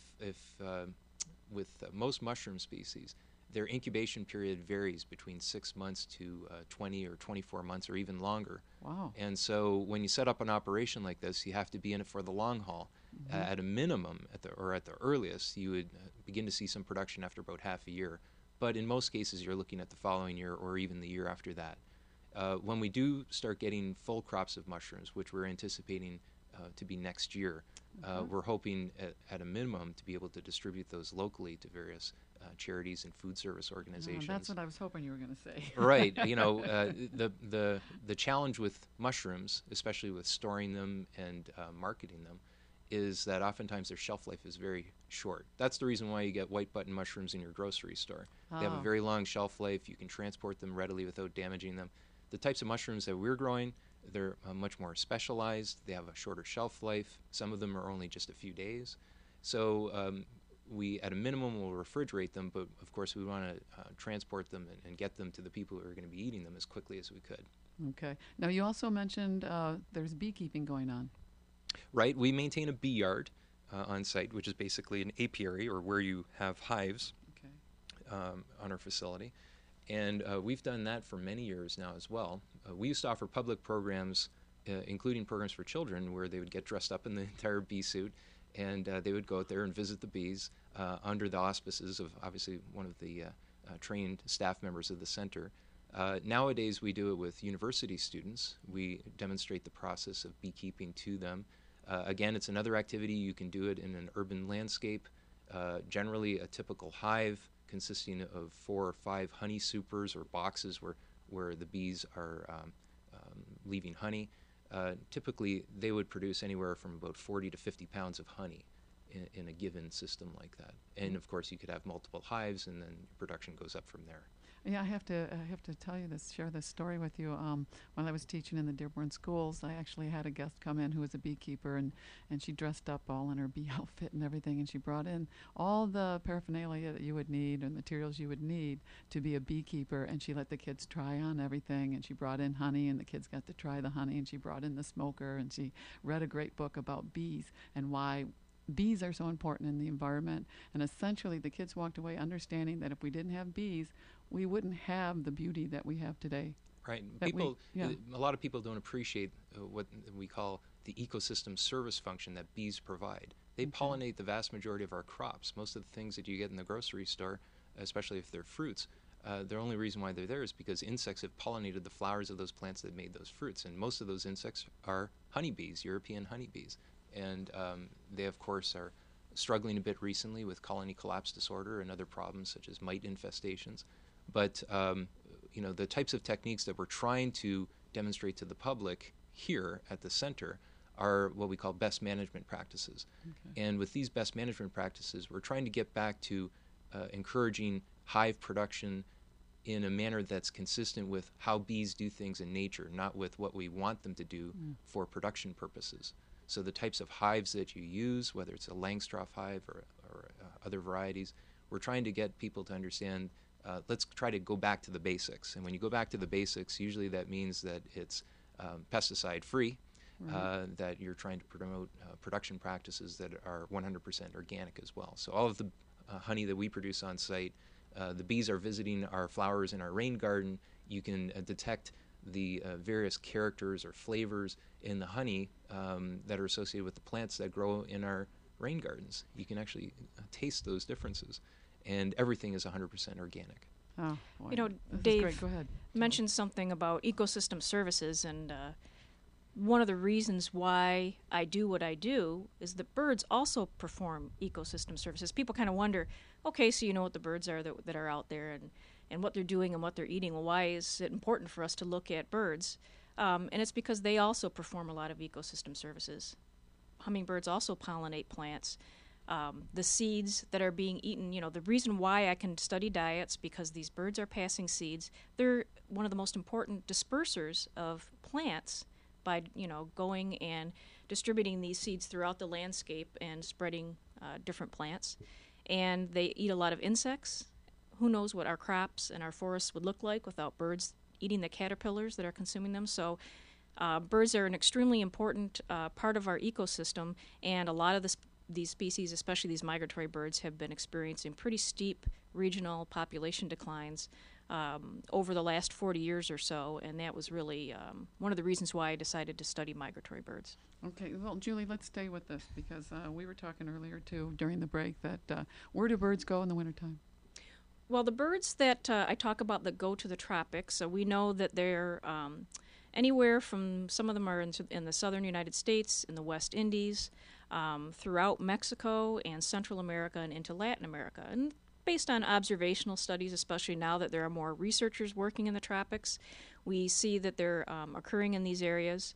With most mushroom species, their incubation period varies between 6 months to 20 or 24 months or even longer. Wow. And so when you set up an operation like this, you have to be in it for the long haul. At a minimum, at the earliest, you would begin to see some production after about half a year. But in most cases, you're looking at the following year or even the year after that. When we do start getting full crops of mushrooms, which we're anticipating to be next year, we're hoping at a minimum to be able to distribute those locally to various charities and food service organizations. That's what I was hoping you were going to say. Right. You know, the challenge with mushrooms, especially with storing them and marketing them, is that oftentimes their shelf life is very short. That's the reason why you get white button mushrooms in your grocery store. They have a very long shelf life. You can transport them readily without damaging them. The types of mushrooms that we're growing, they're much more specialized. They have a shorter shelf life. Some of them are only just a few days. So we, at a minimum, will refrigerate them, but of course we want to transport them and get them to the people who are going to be eating them as quickly as we could. Okay. Now, you also mentioned there's beekeeping going on. Right. We maintain a bee yard on site, which is basically an apiary, or where you have hives on our facility. And we've done that for many years now as well. We used to offer public programs, including programs for children, where they would get dressed up in the entire bee suit, and they would go out there and visit the bees under the auspices of, obviously, one of the trained staff members of the center. Nowadays, we do it with university students. We demonstrate the process of beekeeping to them. Again, it's another activity. You can do it in an urban landscape. Generally, a typical hive consisting of 4 or 5 honey supers or boxes where the bees are leaving honey. Typically, they would produce anywhere from about 40 to 50 pounds of honey in a given system like that. And, of course, you could have multiple hives, and then production goes up from there. Yeah, I have to tell you this, share this story with you. While I was teaching in the Dearborn schools, I actually had a guest come in who was a beekeeper, and she dressed up all in her bee outfit and everything, and she brought in all the paraphernalia that you would need and materials you would need to be a beekeeper, and she let the kids try on everything, and she brought in honey, and the kids got to try the honey, and she brought in the smoker, and she read a great book about bees and why bees are so important in the environment. And essentially the kids walked away understanding that if we didn't have bees, we wouldn't have the beauty that we have today. Right. That People, yeah. a lot of people don't appreciate what we call the ecosystem service function that bees provide. They pollinate the vast majority of our crops. Most of the things that you get in the grocery store, especially if they're fruits, the only reason why they're there is because insects have pollinated the flowers of those plants that made those fruits. And most of those insects are honeybees, European honeybees. And they, of course, are struggling a bit recently with colony collapse disorder and other problems such as mite infestations. But the types of techniques that we're trying to demonstrate to the public here at the center are what we call best management practices. And with these best management practices, we're trying to get back to encouraging hive production in a manner that's consistent with how bees do things in nature, not with what we want them to do for production purposes. So the types of hives that you use, whether it's a Langstroth hive or other varieties, we're trying to get people to understand, let's try to go back to the basics. And when you go back to the basics, usually that means that it's pesticide-free, that you're trying to promote production practices that are 100% organic as well. So all of the honey that we produce on site, the bees are visiting our flowers in our rain garden. You can detect the various characters or flavors in the honey that are associated with the plants that grow in our rain gardens. You can actually taste those differences, and everything is 100% organic. Oh, boy. You know, This is Dave great. Go ahead. mentioned something about ecosystem services, and one of the reasons why I do what I do is that birds also perform ecosystem services. People kind of wonder, okay, so you know what the birds are that are out there and what they're doing and what they're eating. Well, why is it important for us to look at birds? And it's because they also perform a lot of ecosystem services. Hummingbirds also pollinate plants. The seeds that are being eaten, the reason why I can study diets, because these birds are passing seeds. They're one of the most important dispersers of plants by, going and distributing these seeds throughout the landscape and spreading different plants. And they eat a lot of insects. Who knows what our crops and our forests would look like without birds eating the caterpillars that are consuming them. So birds are an extremely important part of our ecosystem, and a lot of these species, especially these migratory birds, have been experiencing pretty steep regional population declines over the last 40 years or so, and that was really one of the reasons why I decided to study migratory birds. Okay, well, Julie, let's stay with this, because we were talking earlier, too, during the break, that where do birds go in the wintertime? Well, the birds that I talk about that go to the tropics, we know that they're anywhere from, some of them are in the southern United States, in the West Indies, throughout Mexico and Central America and into Latin America. And based on observational studies, especially now that there are more researchers working in the tropics, we see that they're occurring in these areas.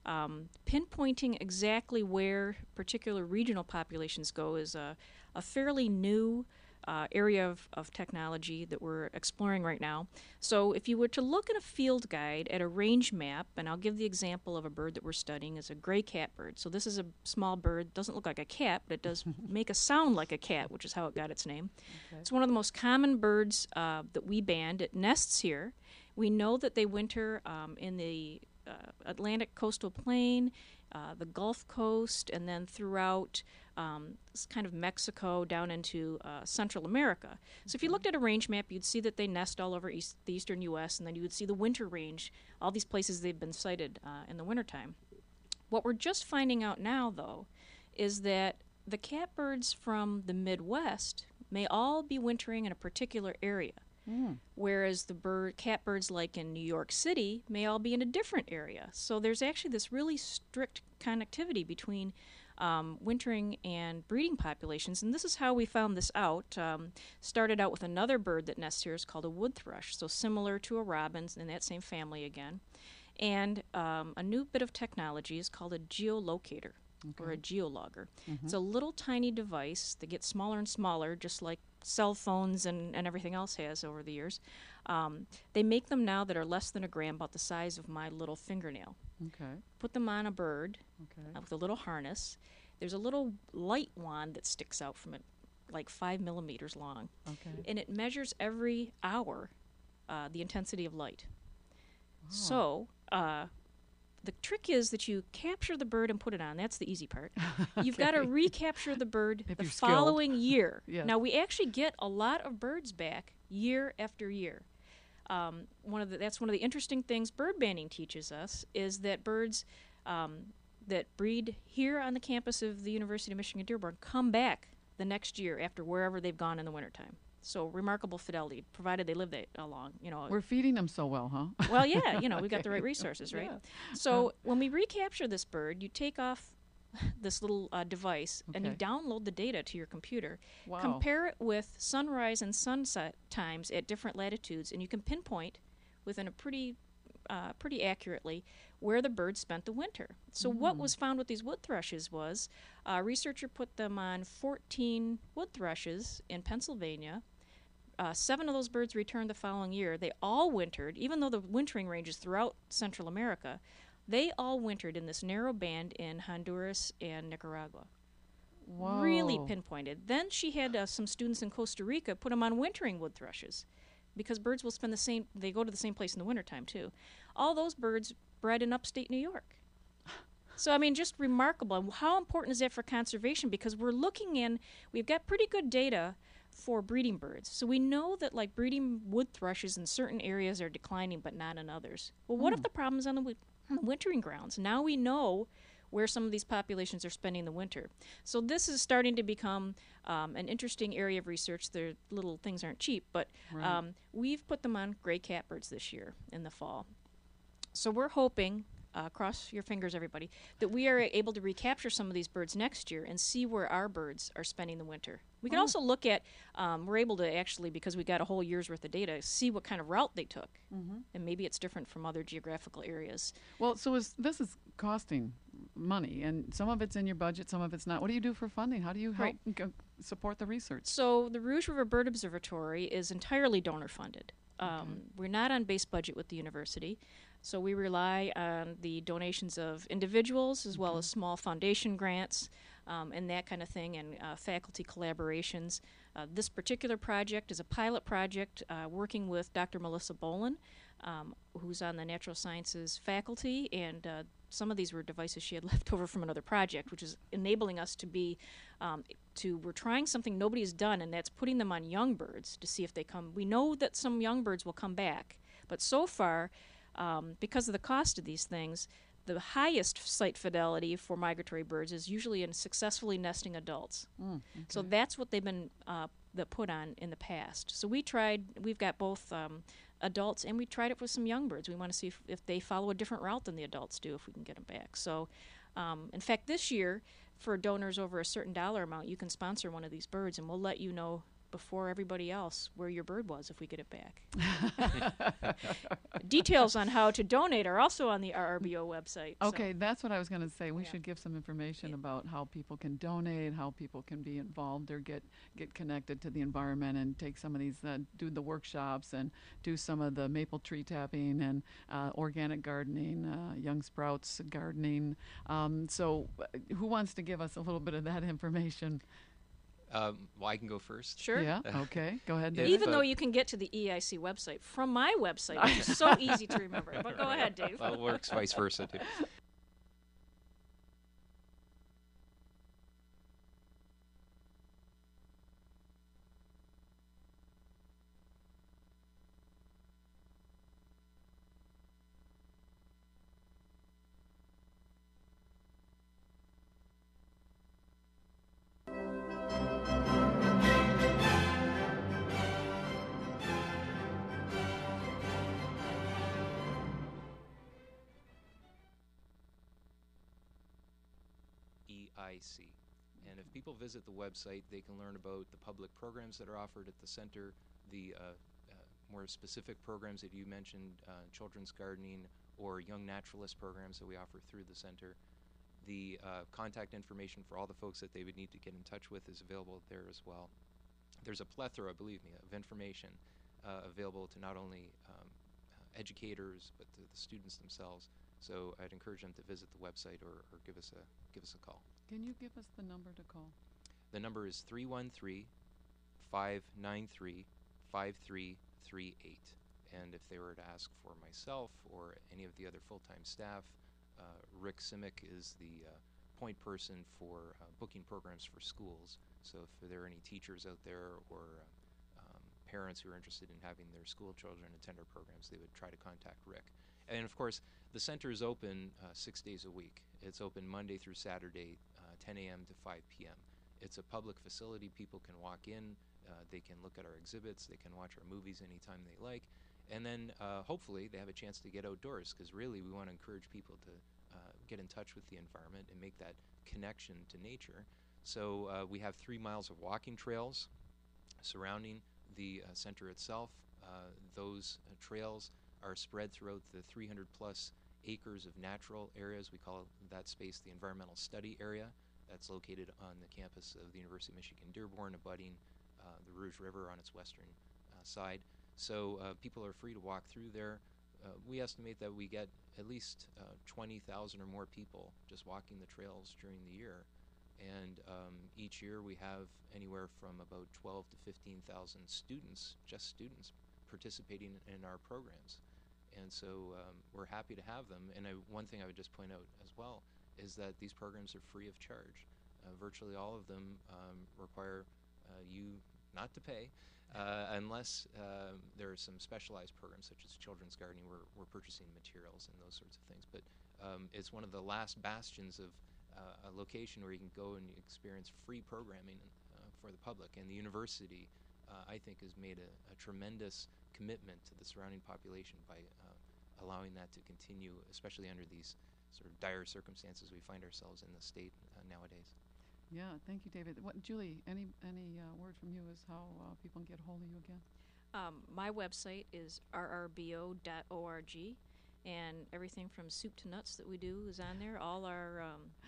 Pinpointing exactly where particular regional populations go is a fairly new area of technology that we're exploring right now. So if you were to look at a field guide at a range map, and I'll give the example of a bird that we're studying, is a gray catbird. So this is a small bird, doesn't look like a cat, but it does make a sound like a cat, which is how it got its name. Okay. It's one of the most common birds that we band. It nests here. We know that they winter in the Atlantic coastal plain, the Gulf Coast, and then throughout kind of Mexico down into Central America. So if you looked at a range map, you'd see that they nest all over the eastern U.S., and then you would see the winter range, all these places they've been sighted in the wintertime. What we're just finding out now, though, is that the catbirds from the Midwest may all be wintering in a particular area. Whereas the catbirds like in New York City may all be in a different area. So there's actually this really strict connectivity between wintering and breeding populations, and this is how we found this out. Started out with another bird that nests here. It's called a wood thrush, so similar to a robin in that same family again. And a new bit of technology is called a geolocator. or a geologger. Mhm. It's a little tiny device that gets smaller and smaller, just like cell phones and everything else has over the years. They make them now that are less than a gram, about the size of my little fingernail. Okay. Put them on a bird Okay. with a little harness. There's a little light wand that sticks out from it, like 5 millimeters long. Okay. And it measures every hour the intensity of light. So the trick is that you capture the bird and put it on. That's the easy part. You've got to Okay. recapture the bird If the you're skilled. following year. Yes. Now, we actually get a lot of birds back year after year. That's one of the interesting things bird banding teaches us is that birds that breed here on the campus of the University of Michigan Dearborn come back the next year after wherever they've gone in the wintertime. So remarkable fidelity, provided they live that long. We're feeding them so well, huh? Well, yeah, we've got the right Okay. resources, right? Yeah. So when we recapture this bird, you take off this little device and you Okay. download the data to your computer. Wow. Compare it with sunrise and sunset times at different latitudes, and you can pinpoint within a pretty accurately where the bird spent the winter. So what was found with these wood thrushes was a researcher put them on 14 wood thrushes in Pennsylvania. 7 of those birds returned the following year. They all wintered, even though the wintering ranges throughout Central America, they all wintered in this narrow band in Honduras and Nicaragua. Whoa. Really pinpointed. Then she had some students in Costa Rica put them on wintering wood thrushes because birds will they go to the same place in the wintertime too. All those birds bred in upstate New York. So, I mean, just remarkable. How important is that for conservation? Because we've got pretty good data for breeding birds. So we know that, like, breeding wood thrushes in certain areas are declining, but not in others. Well, what if the problem is on the wintering grounds? Now we know where some of these populations are spending the winter. So this is starting to become an interesting area of research. Their little things aren't cheap, but Right. we've put them on gray catbirds this year in the fall. So we're hoping, cross your fingers, everybody, that we are able to recapture some of these birds next year and see where our birds are spending the winter. We can also look at, we're able to actually, because we got a whole year's worth of data, see what kind of route they took. And maybe it's different from other geographical areas. Well, so this is costing money, and some of it's in your budget, some of it's not. What do you do for funding? How do you help support the research? So the Rouge River Bird Observatory is entirely donor funded. We're not on base budget with the university, so we rely on the donations of individuals as well as small foundation grants and that kind of thing, and faculty collaborations. This particular project is a pilot project working with Dr. Melissa Bolin, who's on the natural sciences faculty, and some of these were devices she had left over from another project, which is enabling us to be we're trying something nobody's done, and that's putting them on young birds to see if they come. We know that some young birds will come back, but so far, because of the cost of these things, the highest site fidelity for migratory birds is usually in successfully nesting adults. So that's what they've been put on in the past. So we've got both adults, and we tried it with some young birds. We want to see if they follow a different route than the adults do, if we can get them back. So, in fact, this year, for donors over a certain dollar amount, you can sponsor one of these birds, and we'll let you know before everybody else where your bird was if we get it back. Details on how to donate are also on the RRBO website. Okay, that's what I was going to say. We should give some information about how people can donate, how people can be involved or get connected to the environment and take some of these, do the workshops and do some of the maple tree tapping and organic gardening, young sprouts gardening. So who wants to give us a little bit of that information? Well, I can go first. Sure. Yeah, okay. Go ahead, Dave. Even though you can get to the EIC website from my website, which is so easy to remember. But go ahead, Dave. Well, it works vice versa, too. EIC. And if people visit the website, they can learn about the public programs that are offered at the center, the more specific programs that you mentioned, children's gardening or young naturalist programs that we offer through the center. The contact information for all the folks that they would need to get in touch with is available there as well. There's a plethora, believe me, of information available to not only educators but to the students themselves. So I'd encourage them to visit the website or give us a call. Can you give us the number to call? The number is 313-593-5338. And if they were to ask for myself or any of the other full-time staff, Rick Simic is the point person for booking programs for schools. So if there are any teachers out there or parents who are interested in having their school children attend our programs, they would try to contact Rick. And of course, the center is open 6 days a week. It's open Monday through Saturday, 10 a.m. to 5 p.m. It's a public facility. People can walk in, they can look at our exhibits, they can watch our movies anytime they like, and then hopefully they have a chance to get outdoors, because really we want to encourage people to get in touch with the environment and make that connection to nature. So we have 3 miles of walking trails surrounding the center itself. Those trails are spread throughout the 300 plus acres of natural areas. We call that space the environmental study area. That's located on the campus of the University of Michigan Dearborn, abutting the Rouge River on its western side. So people are free to walk through there. We estimate that we get at least 20,000 or more people just walking the trails during the year. And each year we have anywhere from about 12 to 15,000 students, just students, participating in our programs. And so we're happy to have them. And one thing I would just point out as well is that these programs are free of charge. Virtually all of them require you not to pay unless there are some specialized programs such as children's gardening where we're purchasing materials and those sorts of things. But it's one of the last bastions of a location where you can go and experience free programming for the public. And the university, I think, has made a tremendous commitment to the surrounding population by allowing that to continue, especially under these sort of dire circumstances we find ourselves in the state nowadays. Yeah, thank you, David. Julie, any word from you as how people can get a hold of you again? My website is rrbo.org, and everything from soup to nuts that we do is on there. All our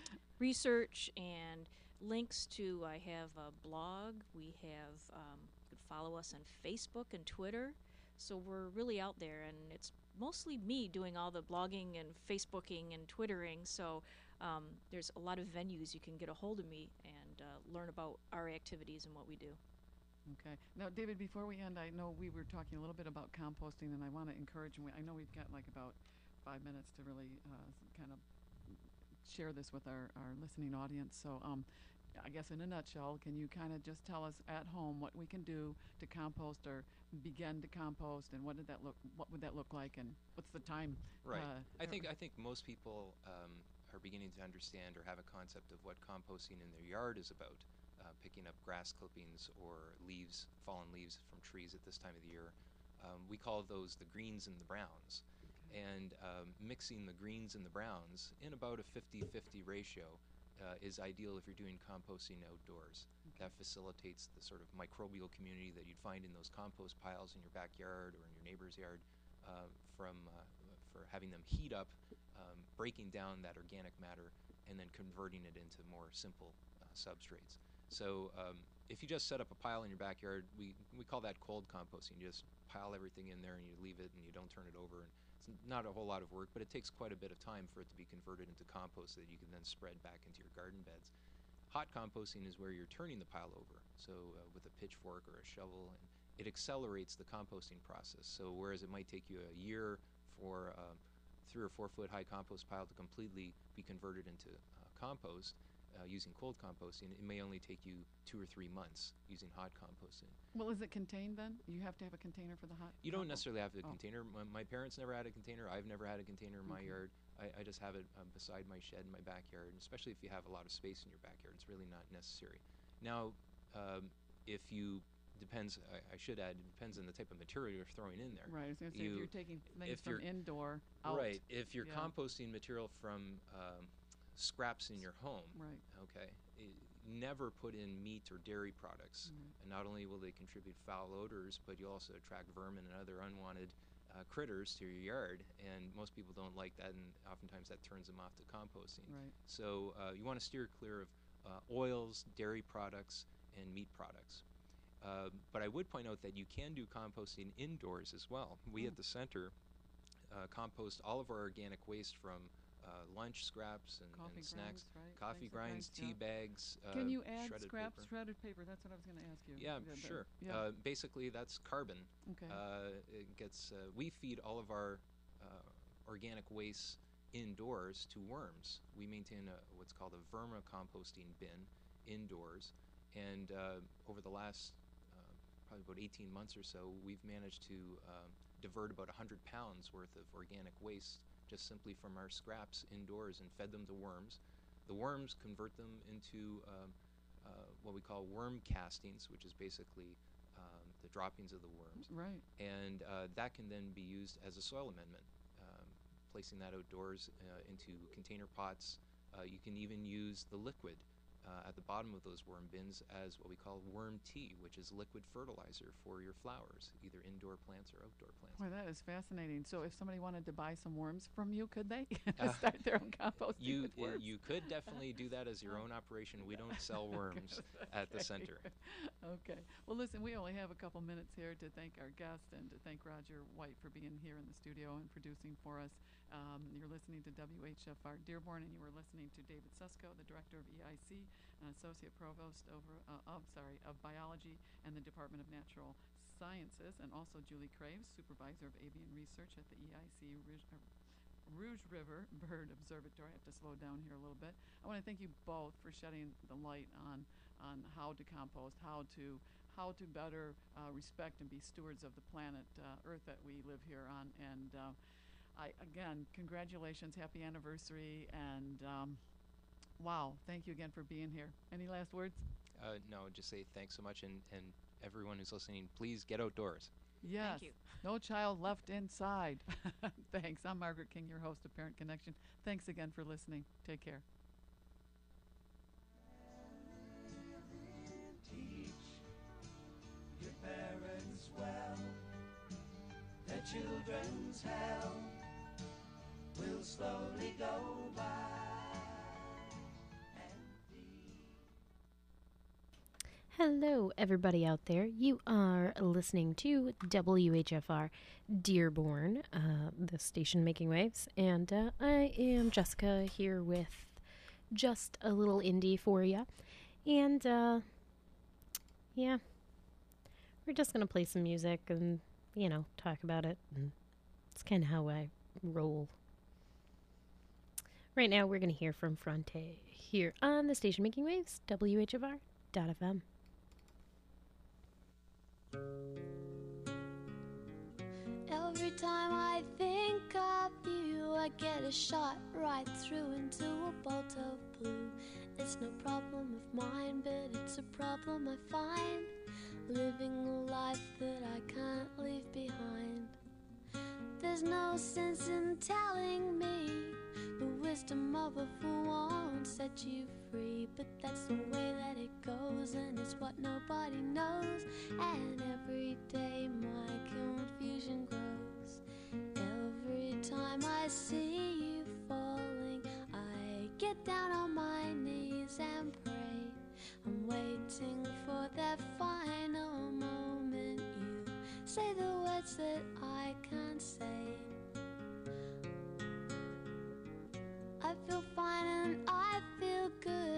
research and links to, I have a blog. We have, you can follow us on Facebook and Twitter. So we're really out there, and it's mostly me doing all the blogging and Facebooking and Twittering. So there's a lot of venues you can get a hold of me and learn about our activities and what we do. Okay. Now, David, before we end, I know we were talking a little bit about composting, and I want to encourage, and I know we've got like about 5 minutes to really kind of share this with our listening audience. So I guess in a nutshell, can you kind of just tell us at home what we can do to compost or begin to compost, and what would that look like, and what's the time? Right. I think most people are beginning to understand or have a concept of what composting in their yard is about. Picking up grass clippings or leaves, fallen leaves from trees at this time of the year. We call those the greens and the browns. Okay. And mixing the greens and the browns in about a 50-50 ratio is ideal if you're doing composting outdoors. Okay. That facilitates the sort of microbial community that you'd find in those compost piles in your backyard or in your neighbor's yard for having them heat up, breaking down that organic matter, and then converting it into more simple substrates. So if you just set up a pile in your backyard, we call that cold composting. You just pile everything in there and you leave it and you don't turn it over. And it's not a whole lot of work, but it takes quite a bit of time for it to be converted into compost that you can then spread back into your garden beds. Hot composting is where you're turning the pile over, so with a pitchfork or a shovel, and it accelerates the composting process. So whereas it might take you a year for a 3 or 4 foot high compost pile to completely be converted into compost, using cold composting, it may only take you 2 or 3 months using hot composting. Well, is it contained then? You have to have a container for the hot? You don't necessarily have a container. My parents never had a container. I've never had a container in my yard. I just have it beside my shed in my backyard, and especially if you have a lot of space in your backyard, it's really not necessary. Now, if you depends. I should add, it depends on the type of material you're throwing in there. Right. I was going to say, if you're taking things from indoor out. Right. If you're composting material from scraps in your home, right. Okay, never put in meat or dairy products. And not only will they contribute foul odors, but you also attract vermin and other unwanted critters to your yard, and most people don't like that, and oftentimes that turns them off to composting. Right. So you want to steer clear of oils, dairy products, and meat products. But I would point out that you can do composting indoors as well. We at the center compost all of our organic waste from lunch scraps and snacks, grinds, right? coffee Things like grinds, that, tea yeah. bags, Can you add shredded scraps, paper. shredded paper? That's what I was going to ask you. Yeah, sure. Basically, that's carbon. Okay. It gets. We feed all of our organic waste indoors to worms. We maintain what's called a vermicomposting bin indoors, and over the last probably about 18 months or so, we've managed to divert about 100 pounds worth of organic waste just simply from our scraps indoors and fed them to worms. The worms convert them into what we call worm castings, which is basically the droppings of the worms. Right. And that can then be used as a soil amendment, placing that outdoors into container pots. You can even use the liquid at the bottom of those worm bins as what we call worm tea, which is liquid fertilizer for your flowers, either indoor plants or outdoor plants. Boy, that is fascinating. So if somebody wanted to buy some worms from you, could they start their own composting with worms? You could definitely do that as your own operation. We don't sell worms at the center. Okay. Well, listen, we only have a couple minutes here to thank our guest and to thank Roger White for being here in the studio and producing for us. You're listening to WHFR Dearborn, and you were listening to David Susko, the director of EIC, and associate provost of biology and the Department of Natural Sciences, and also Julie Craves, supervisor of avian research at the EIC Rouge River Bird Observatory. I have to slow down here a little bit. I want to thank you both for shedding the light on how to compost, how to better respect and be stewards of the planet Earth that we live here on. And again, congratulations, happy anniversary, and wow, thank you again for being here. Any last words? No, just say thanks so much, and everyone who's listening, please get outdoors. Yes. Thank you. No child left inside. Thanks. I'm Margaret King, your host of Parent Connection. Thanks again for listening. Take care. Teach your parents well. Their children's hell will slowly go by. Hello, everybody out there. You are listening to WHFR Dearborn, the station making waves, and I am Jessica here with just a little indie for you. And, yeah, we're just going to play some music and, talk about it. And it's kind of how I roll. Right now, we're going to hear from Fronte here on the station making waves, WHFR.FM. Every time I think of you, I get a shot right through into a bolt of blue. It's no problem of mine, but it's a problem I find, living a life that I can't leave behind. There's no sense in telling me the wisdom of a fool won't set you free, but that's the way that it goes, and it's what nobody knows. And every day my confusion grows. Every time I see you falling, I get down on my knees and pray. I'm waiting for that final moment you say the words that I can't say. I feel fine and I feel good.